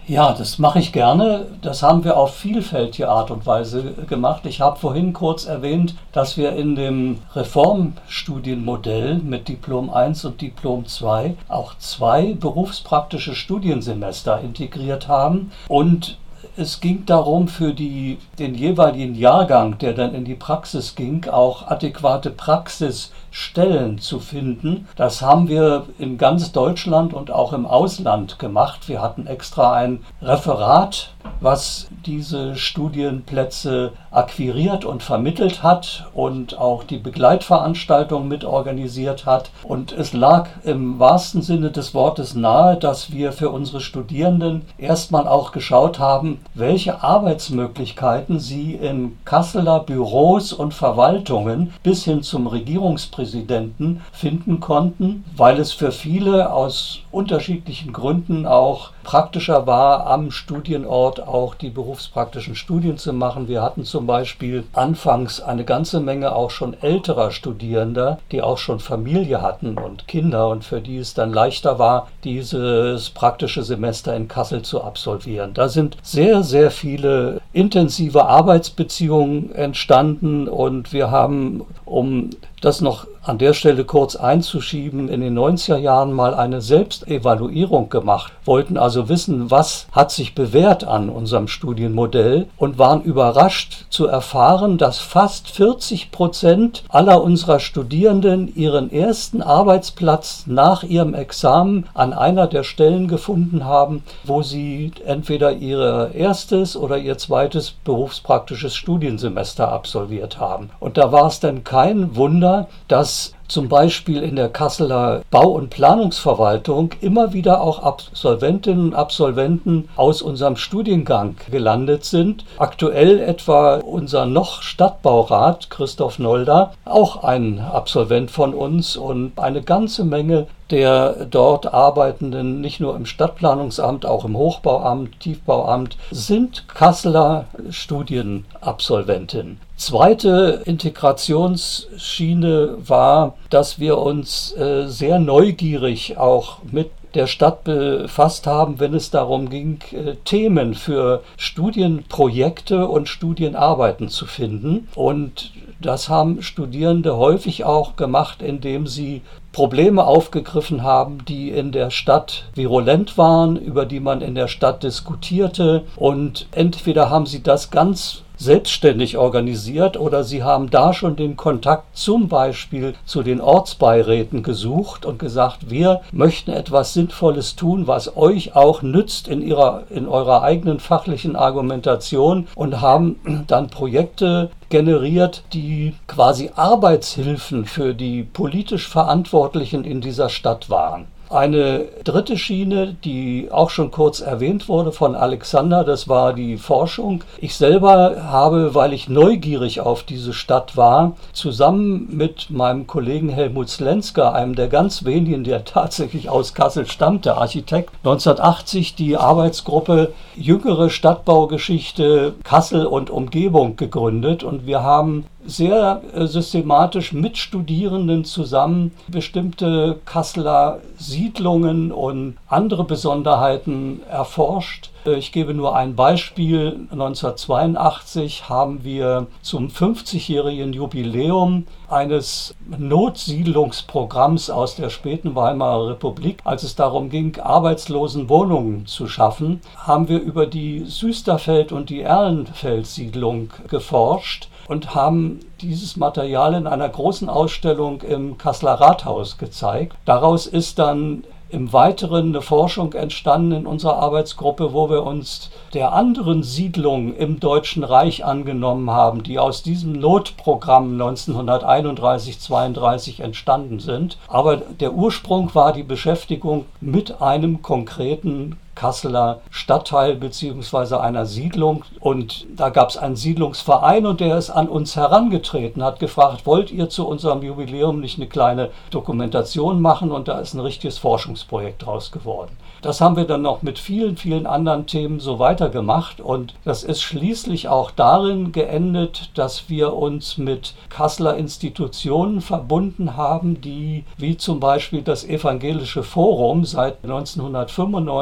Ja, das mache ich gerne. Das haben wir auf vielfältige Art und Weise gemacht. Ich habe vorhin kurz erwähnt, dass wir in dem Reformstudienmodell mit Diplom eins und Diplom zwei auch zwei berufspraktische Studiensemester integriert haben. Und es ging darum, für die, den jeweiligen Jahrgang, der dann in die Praxis ging, auch adäquate Praxisstellen zu finden. Das haben wir in ganz Deutschland und auch im Ausland gemacht. Wir hatten extra ein Referat, was diese Studienplätze akquiriert und vermittelt hat und auch die Begleitveranstaltung mit organisiert hat. Und es lag im wahrsten Sinne des Wortes nahe, dass wir für unsere Studierenden erstmal auch geschaut haben, welche Arbeitsmöglichkeiten sie in Kasseler Büros und Verwaltungen bis hin zum Regierungspräsidenten finden konnten, weil es für viele aus unterschiedlichen Gründen auch praktischer war, am Studienort auch die berufspraktischen Studien zu machen. Wir hatten zum Beispiel anfangs eine ganze Menge auch schon älterer Studierender, die auch schon Familie hatten und Kinder und für die es dann leichter war, dieses praktische Semester in Kassel zu absolvieren. Da sind sehr, sehr viele intensive Arbeitsbeziehungen entstanden und wir haben, um das noch an der Stelle kurz einzuschieben, in den neunziger Jahren mal eine Selbstevaluierung gemacht, wollten also wissen, was hat sich bewährt an unserem Studienmodell und waren überrascht zu erfahren, dass fast vierzig Prozent aller unserer Studierenden ihren ersten Arbeitsplatz nach ihrem Examen an einer der Stellen gefunden haben, wo sie entweder ihr erstes oder ihr zweites berufspraktisches Studiensemester absolviert haben. Und da war es dann kein Wunder, dass zum Beispiel in der Kasseler Bau- und Planungsverwaltung immer wieder auch Absolventinnen und Absolventen aus unserem Studiengang gelandet sind. Aktuell etwa unser noch Stadtbaurat Christoph Nolda, auch ein Absolvent von uns, und eine ganze Menge der dort Arbeitenden, nicht nur im Stadtplanungsamt, auch im Hochbauamt, Tiefbauamt, sind Kasseler Studienabsolventinnen. Zweite Integrationsschiene war, dass wir uns äh, sehr neugierig auch mit der Stadt befasst haben, wenn es darum ging, äh, Themen für Studienprojekte und Studienarbeiten zu finden. Und das haben Studierende häufig auch gemacht, indem sie Probleme aufgegriffen haben, die in der Stadt virulent waren, über die man in der Stadt diskutierte. Und entweder haben sie das ganz selbstständig organisiert oder sie haben da schon den Kontakt zum Beispiel zu den Ortsbeiräten gesucht und gesagt, wir möchten etwas Sinnvolles tun, was euch auch nützt in ihrer, in eurer eigenen fachlichen Argumentation, und haben dann Projekte generiert, die quasi Arbeitshilfen für die politisch Verantwortlichen in dieser Stadt waren. Eine dritte Schiene, die auch schon kurz erwähnt wurde von Alexander, das war die Forschung. Ich selber habe, weil ich neugierig auf diese Stadt war, zusammen mit meinem Kollegen Helmut Slenska, einem der ganz wenigen, der tatsächlich aus Kassel stammt, der Architekt, neunzehnhundertachtzig die Arbeitsgruppe Jüngere Stadtbaugeschichte Kassel und Umgebung gegründet, und wir haben sehr systematisch mit Studierenden zusammen bestimmte Kasseler Siedlungen und andere Besonderheiten erforscht. Ich gebe nur ein Beispiel. neunzehnhundertzweiundachtzig haben wir zum fünfzigjährigen Jubiläum eines Notsiedlungsprogramms aus der späten Weimarer Republik, als es darum ging, Arbeitslosenwohnungen zu schaffen, haben wir über die Süsterfeld- und die Erlenfeld-Siedlung geforscht und haben dieses Material in einer großen Ausstellung im Kasseler Rathaus gezeigt. Daraus ist dann im Weiteren eine Forschung entstanden in unserer Arbeitsgruppe, wo wir uns der anderen Siedlungen im Deutschen Reich angenommen haben, die aus diesem Notprogramm neunzehnhunderteinunddreißig zweiunddreißig entstanden sind. Aber der Ursprung war die Beschäftigung mit einem konkreten Kasseler Stadtteil bzw. einer Siedlung, und da gab es einen Siedlungsverein und der ist an uns herangetreten, hat gefragt, wollt ihr zu unserem Jubiläum nicht eine kleine Dokumentation machen, und da ist ein richtiges Forschungsprojekt draus geworden. Das haben wir dann noch mit vielen, vielen anderen Themen so weitergemacht, und das ist schließlich auch darin geendet, dass wir uns mit Kasseler Institutionen verbunden haben, die wie zum Beispiel das Evangelische Forum seit neunzehnhundertfünfundneunzig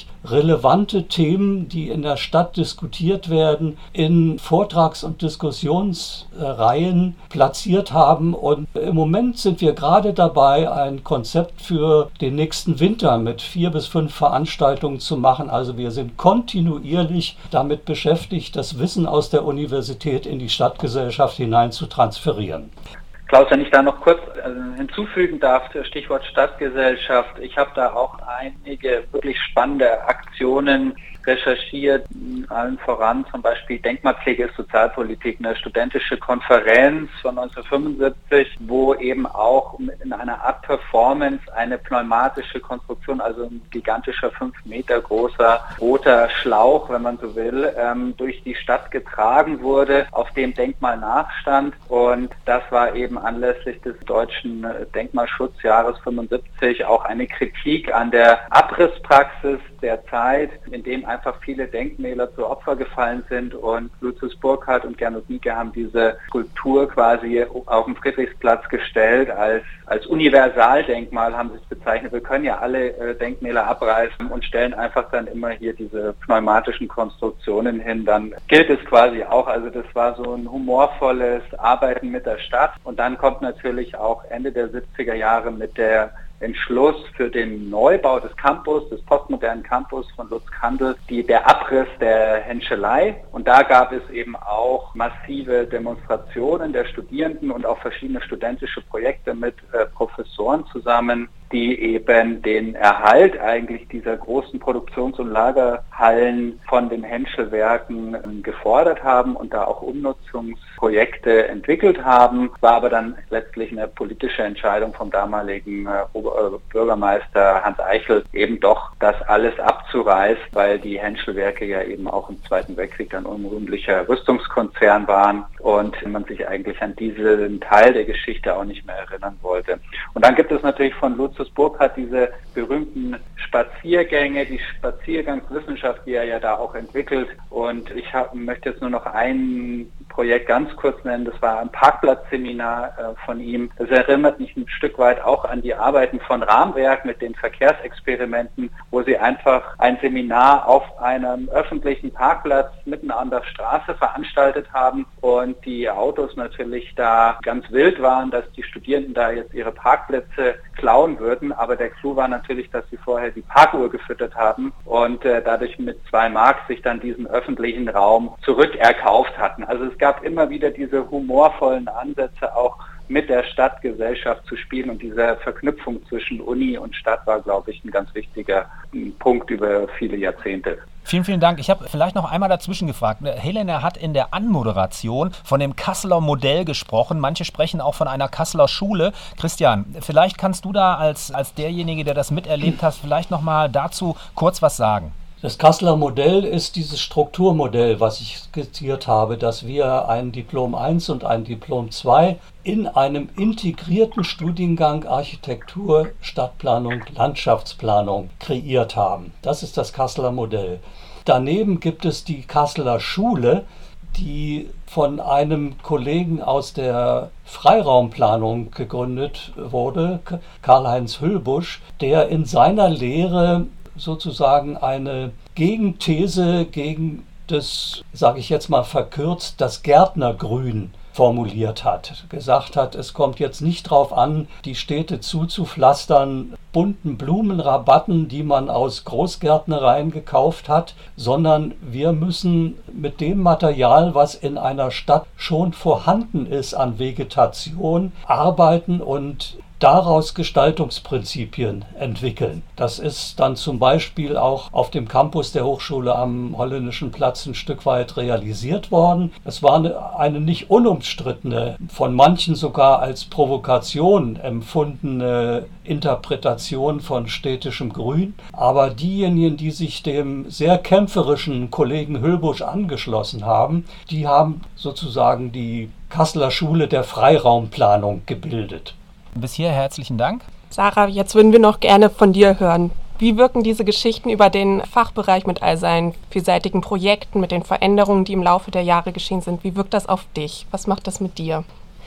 wirklich relevante Themen, die in der Stadt diskutiert werden, in Vortrags- und Diskussionsreihen platziert haben. Und im Moment sind wir gerade dabei, ein Konzept für den nächsten Winter mit vier bis fünf Veranstaltungen zu machen. Also wir sind kontinuierlich damit beschäftigt, das Wissen aus der Universität in die Stadtgesellschaft hinein zu transferieren. Klaus, wenn ich da noch kurz hinzufügen darf, Stichwort Stadtgesellschaft. Ich habe da auch einige wirklich spannende Aktionen recherchiert, allen voran zum Beispiel Denkmalpflege ist Sozialpolitik, eine studentische Konferenz von neunzehnhundertfünfundsiebzig, wo eben auch in einer Art Performance eine pneumatische Konstruktion, also ein gigantischer fünf Meter großer roter Schlauch, wenn man so will, ähm, durch die Stadt getragen wurde, auf dem Denkmal nachstand. Und das war eben anlässlich des deutschen Denkmalschutzjahres fünfundsiebzig auch eine Kritik an der Abrisspraxis der Zeit, in dem einfach viele Denkmäler zu Opfer gefallen sind, und Lucius Burckhardt und Gernot Mieke haben diese Skulptur quasi auf den Friedrichsplatz gestellt als, als Universaldenkmal, haben sie es bezeichnet. Wir können ja alle äh, Denkmäler abreißen und stellen einfach dann immer hier diese pneumatischen Konstruktionen hin. Dann gilt es quasi auch, also das war so ein humorvolles Arbeiten mit der Stadt. Und dann kommt natürlich auch Ende der siebziger Jahre mit der Entschluss für den Neubau des Campus, des postmodernen Campus von Lutz Kandel, die, der Abriss der Henschelei. Und da gab es eben auch massive Demonstrationen der Studierenden und auch verschiedene studentische Projekte mit äh, Professoren zusammen, die eben den Erhalt eigentlich dieser großen Produktions- und Lagerhallen von den Henschelwerken äh, gefordert haben und da auch Umnutzungsprojekte entwickelt haben. War aber dann letztlich eine politische Entscheidung vom damaligen äh, Bürgermeister Hans Eichel, eben doch das alles abzureißen, weil die Henschelwerke ja eben auch im Zweiten Weltkrieg ein unrühmlicher Rüstungskonzern waren und man sich eigentlich an diesen Teil der Geschichte auch nicht mehr erinnern wollte. Und dann gibt es natürlich von Lucius Burckhardt diese berühmten Spaziergänge, die Spaziergangswissenschaft, die er ja da auch entwickelt. Und ich hab, möchte jetzt nur noch ein Projekt ganz kurz nennen. Das war ein Parkplatzseminar äh, von ihm. Das erinnert mich ein Stück weit auch an die Arbeiten von Rahmwerk mit den Verkehrsexperimenten, wo sie einfach ein Seminar auf einem öffentlichen Parkplatz mitten an der Straße veranstaltet haben und die Autos natürlich da ganz wild waren, dass die Studierenden da jetzt ihre Parkplätze klauen würden. Aber der Clou war natürlich, dass sie vorher die Parkuhr gefüttert haben und äh, dadurch mit zwei Mark sich dann diesen öffentlichen Raum zurückerkauft hatten. Also es gab immer wieder diese humorvollen Ansätze, auch mit der Stadtgesellschaft zu spielen, und diese Verknüpfung zwischen Uni und Stadt war, glaube ich, ein ganz wichtiger Punkt über viele Jahrzehnte. Vielen, vielen Dank. Ich habe vielleicht noch einmal dazwischen gefragt. Helena hat in der Anmoderation von dem Kasseler Modell gesprochen. Manche sprechen auch von einer Kasseler Schule. Christian, vielleicht kannst du da als, als derjenige, der das miterlebt hast, vielleicht noch mal dazu kurz was sagen. Das Kasseler Modell ist dieses Strukturmodell, was ich skizziert habe, dass wir ein Diplom eins und ein Diplom zwei in einem integrierten Studiengang Architektur, Stadtplanung, Landschaftsplanung kreiert haben. Das ist das Kasseler Modell. Daneben gibt es die Kasseler Schule, die von einem Kollegen aus der Freiraumplanung gegründet wurde, Karl-Heinz Höllbusch, der in seiner Lehre sozusagen eine Gegenthese gegen das, sage ich jetzt mal verkürzt, das Gärtnergrün formuliert hat. Gesagt hat, es kommt jetzt nicht drauf an, die Städte zuzupflastern, bunten Blumenrabatten, die man aus Großgärtnereien gekauft hat, sondern wir müssen mit dem Material, was in einer Stadt schon vorhanden ist an Vegetation, arbeiten und daraus Gestaltungsprinzipien entwickeln. Das ist dann zum Beispiel auch auf dem Campus der Hochschule am Holländischen Platz ein Stück weit realisiert worden. Es war eine, eine nicht unumstrittene, von manchen sogar als Provokation empfundene Interpretation von städtischem Grün. Aber diejenigen, die sich dem sehr kämpferischen Kollegen Höllbusch angeschlossen haben, die haben sozusagen die Kasseler Schule der Freiraumplanung gebildet. Bis hier herzlichen Dank. Sarah, jetzt würden wir noch gerne von dir hören. Wie wirken diese Geschichten über den Fachbereich mit all seinen vielseitigen Projekten, mit den Veränderungen, die im Laufe der Jahre geschehen sind? Wie wirkt das auf dich? Was macht das mit dir?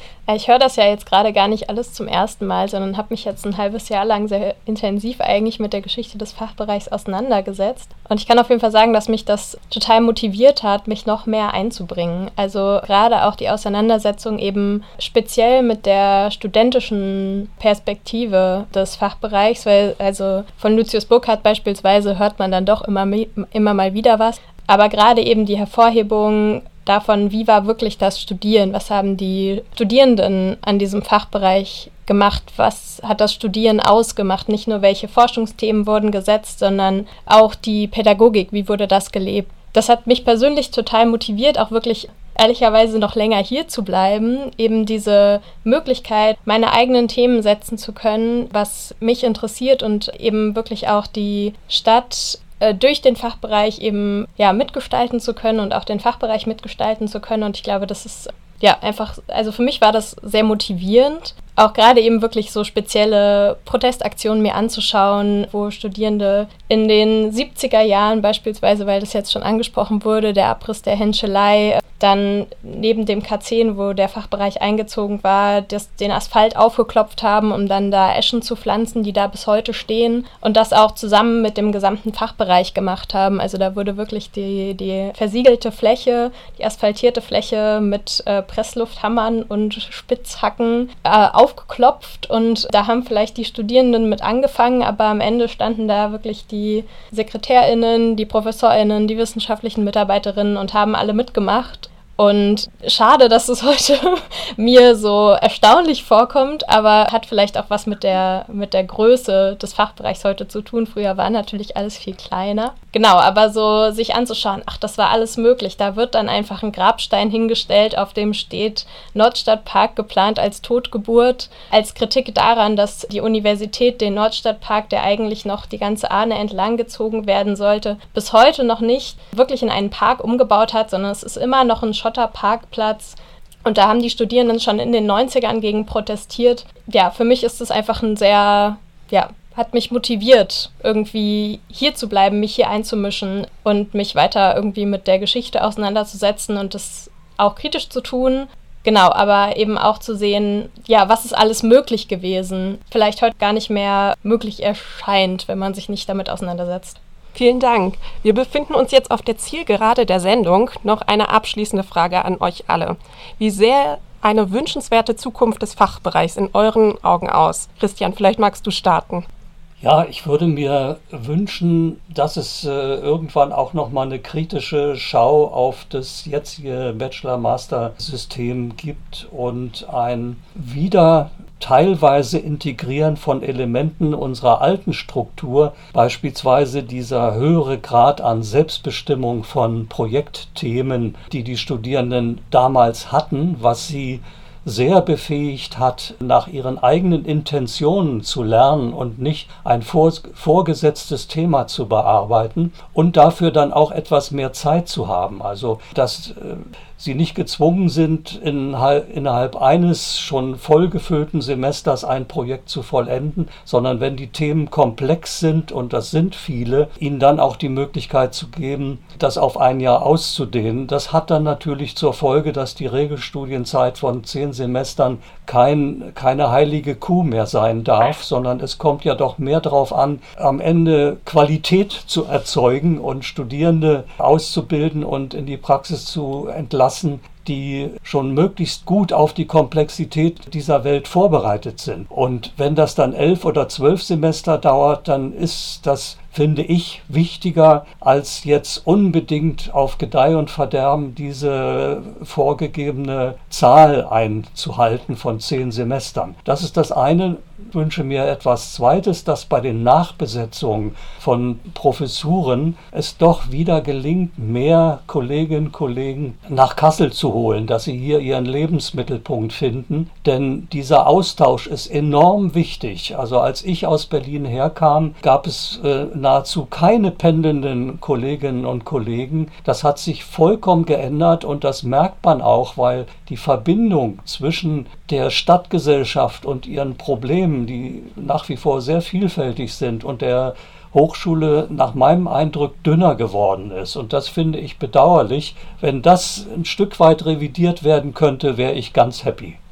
Ich höre das ja jetzt gerade gar nicht alles zum ersten Mal, sondern habe mich jetzt ein halbes Jahr lang sehr intensiv eigentlich mit der Geschichte des Fachbereichs auseinandergesetzt. Und ich kann auf jeden Fall sagen, dass mich das total motiviert hat, mich noch mehr einzubringen. Also gerade auch die Auseinandersetzung eben speziell mit der studentischen Perspektive des Fachbereichs, weil also von Lucius Burckhardt beispielsweise hört man dann doch immer, immer mal wieder was. Aber gerade eben die Hervorhebung davon, wie war wirklich das Studieren, was haben die Studierenden an diesem Fachbereich gemacht, was hat das Studieren ausgemacht, nicht nur welche Forschungsthemen wurden gesetzt, sondern auch die Pädagogik, wie wurde das gelebt. Das hat mich persönlich total motiviert, auch wirklich ehrlicherweise noch länger hier zu bleiben, eben diese Möglichkeit, meine eigenen Themen setzen zu können, was mich interessiert und eben wirklich auch die Stadt durch den Fachbereich eben ja mitgestalten zu können und auch den Fachbereich mitgestalten zu können. Und ich glaube, das ist ja einfach, also für mich war das sehr motivierend, auch gerade eben wirklich so spezielle Protestaktionen mir anzuschauen, wo Studierende in den siebziger Jahren beispielsweise, weil das jetzt schon angesprochen wurde, der Abriss der Henschelei, dann neben dem K zehn, wo der Fachbereich eingezogen war, das, den Asphalt aufgeklopft haben, um dann da Eschen zu pflanzen, die da bis heute stehen und das auch zusammen mit dem gesamten Fachbereich gemacht haben. Also da wurde wirklich die, die versiegelte Fläche, die asphaltierte Fläche mit äh, Presslufthammern und Spitzhacken äh, aufgeklopft und da haben vielleicht die Studierenden mit angefangen, aber am Ende standen da wirklich die SekretärInnen, die ProfessorInnen, die wissenschaftlichen Mitarbeiterinnen und haben alle mitgemacht. Und schade, dass es heute mir so erstaunlich vorkommt, aber hat vielleicht auch was mit der, mit der Größe des Fachbereichs heute zu tun. Früher war natürlich alles viel kleiner. Genau, aber so sich anzuschauen, ach, das war alles möglich. Da wird dann einfach ein Grabstein hingestellt, auf dem steht Nordstadtpark geplant als Totgeburt, als Kritik daran, dass die Universität den Nordstadtpark, der eigentlich noch die ganze Ahne entlang gezogen werden sollte, bis heute noch nicht wirklich in einen Park umgebaut hat, sondern es ist immer noch ein Schotterparkplatz. Und da haben die Studierenden schon in den neunzigern gegen protestiert. Ja, für mich ist es einfach ein sehr, ja, hat mich motiviert, irgendwie hier zu bleiben, mich hier einzumischen und mich weiter irgendwie mit der Geschichte auseinanderzusetzen und das auch kritisch zu tun. Genau, aber eben auch zu sehen, ja, was ist alles möglich gewesen, vielleicht heute gar nicht mehr möglich erscheint, wenn man sich nicht damit auseinandersetzt. Vielen Dank. Wir befinden uns jetzt auf der Zielgerade der Sendung. Noch eine abschließende Frage an euch alle. Wie sähe eine wünschenswerte Zukunft des Fachbereichs in euren Augen aus? Christian, vielleicht magst du starten. Ja, ich würde mir wünschen, dass es äh, irgendwann auch nochmal eine kritische Schau auf das jetzige Bachelor-Master-System gibt und ein wieder teilweise Integrieren von Elementen unserer alten Struktur, beispielsweise dieser höhere Grad an Selbstbestimmung von Projektthemen, die die Studierenden damals hatten, was sie sehr befähigt hat, nach ihren eigenen Intentionen zu lernen und nicht ein vor, vorgesetztes Thema zu bearbeiten und dafür dann auch etwas mehr Zeit zu haben. Also, dass äh, sie nicht gezwungen sind, in, innerhalb eines schon vollgefüllten Semesters ein Projekt zu vollenden, sondern wenn die Themen komplex sind, und das sind viele, ihnen dann auch die Möglichkeit zu geben, das auf ein Jahr auszudehnen. Das hat dann natürlich zur Folge, dass die Regelstudienzeit von zehn Semestern kein, keine heilige Kuh mehr sein darf, sondern es kommt ja doch mehr darauf an, am Ende Qualität zu erzeugen und Studierende auszubilden und in die Praxis zu entlassen, die schon möglichst gut auf die Komplexität dieser Welt vorbereitet sind. Und wenn das dann elf oder zwölf Semester dauert, dann ist das, finde ich, wichtiger, als jetzt unbedingt auf Gedeih und Verderben diese vorgegebene Zahl einzuhalten von zehn Semestern. Das ist das eine. Ich wünsche mir etwas Zweites, dass bei den Nachbesetzungen von Professuren es doch wieder gelingt, mehr Kolleginnen und Kollegen nach Kassel zu holen, dass sie hier ihren Lebensmittelpunkt finden. Denn dieser Austausch ist enorm wichtig. Also als ich aus Berlin herkam, gab es äh, nahezu keine pendelnden Kolleginnen und Kollegen. Das hat sich vollkommen geändert und das merkt man auch, weil die Verbindung zwischen der Stadtgesellschaft und ihren Problemen, die nach wie vor sehr vielfältig sind, und der Hochschule nach meinem Eindruck dünner geworden ist. Und das finde ich bedauerlich. Wenn das ein Stück weit revidiert werden könnte, wäre ich ganz happy.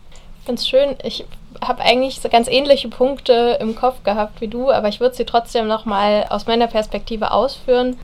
Ganz schön. Ich habe eigentlich so ganz ähnliche Punkte im Kopf gehabt wie du, aber ich würde sie trotzdem nochmal aus meiner Perspektive ausführen.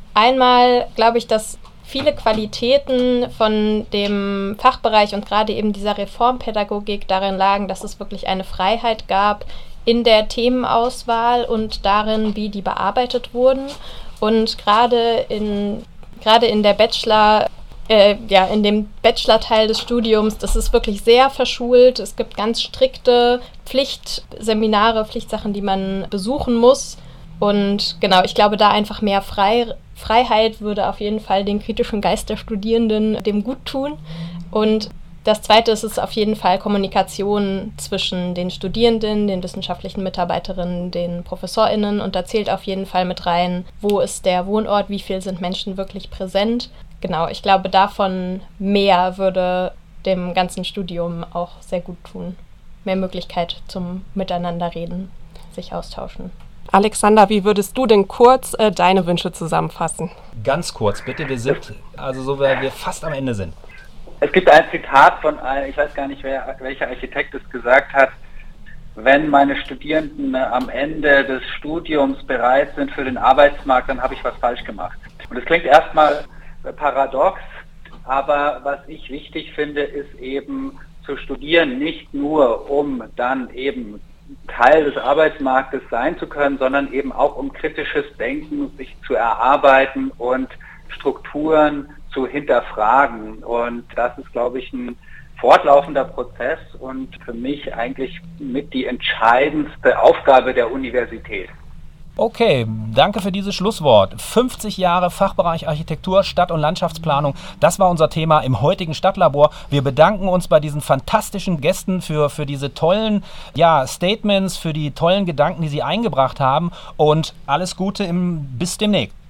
Einmal glaube ich, dass viele Qualitäten von dem Fachbereich und gerade eben dieser Reformpädagogik darin lagen, dass es wirklich eine Freiheit gab in der Themenauswahl und darin, wie die bearbeitet wurden. Und gerade in, gerade in der Bachelor- Äh, ja, in dem Bachelor-Teil des Studiums, das ist wirklich sehr verschult. Es gibt ganz strikte Pflichtseminare, Pflichtsachen, die man besuchen muss. Und genau, ich glaube, da einfach mehr Frei- Freiheit würde auf jeden Fall den kritischen Geist der Studierenden dem gut tun. Und das Zweite ist es auf jeden Fall Kommunikation zwischen den Studierenden, den wissenschaftlichen Mitarbeiterinnen, den ProfessorInnen. Und da zählt auf jeden Fall mit rein, wo ist der Wohnort, wie viel sind Menschen wirklich präsent. Genau, ich glaube, davon mehr würde dem ganzen Studium auch sehr gut tun. Mehr Möglichkeit zum Miteinanderreden, sich austauschen. Alexander, wie würdest du denn kurz äh, deine Wünsche zusammenfassen? Ganz kurz, bitte. Wir sind, also so, weil wir fast am Ende sind. Es gibt ein Zitat von, ich weiß gar nicht, wer, welcher Architekt es gesagt hat: Wenn meine Studierenden am Ende des Studiums bereit sind für den Arbeitsmarkt, dann habe ich was falsch gemacht. Und das klingt erstmal paradox, aber was ich wichtig finde, ist eben zu studieren, nicht nur um dann eben Teil des Arbeitsmarktes sein zu können, sondern eben auch um kritisches Denken sich zu erarbeiten und Strukturen zu hinterfragen. Und das ist, glaube ich, ein fortlaufender Prozess und für mich eigentlich mit die entscheidendste Aufgabe der Universität. Okay, danke für dieses Schlusswort. fünfzig Jahre Fachbereich Architektur, Stadt- und Landschaftsplanung, das war unser Thema im heutigen Stadtlabor. Wir bedanken uns bei diesen fantastischen Gästen für, für diese tollen ja, Statements, für die tollen Gedanken, die sie eingebracht haben und alles Gute im, bis demnächst.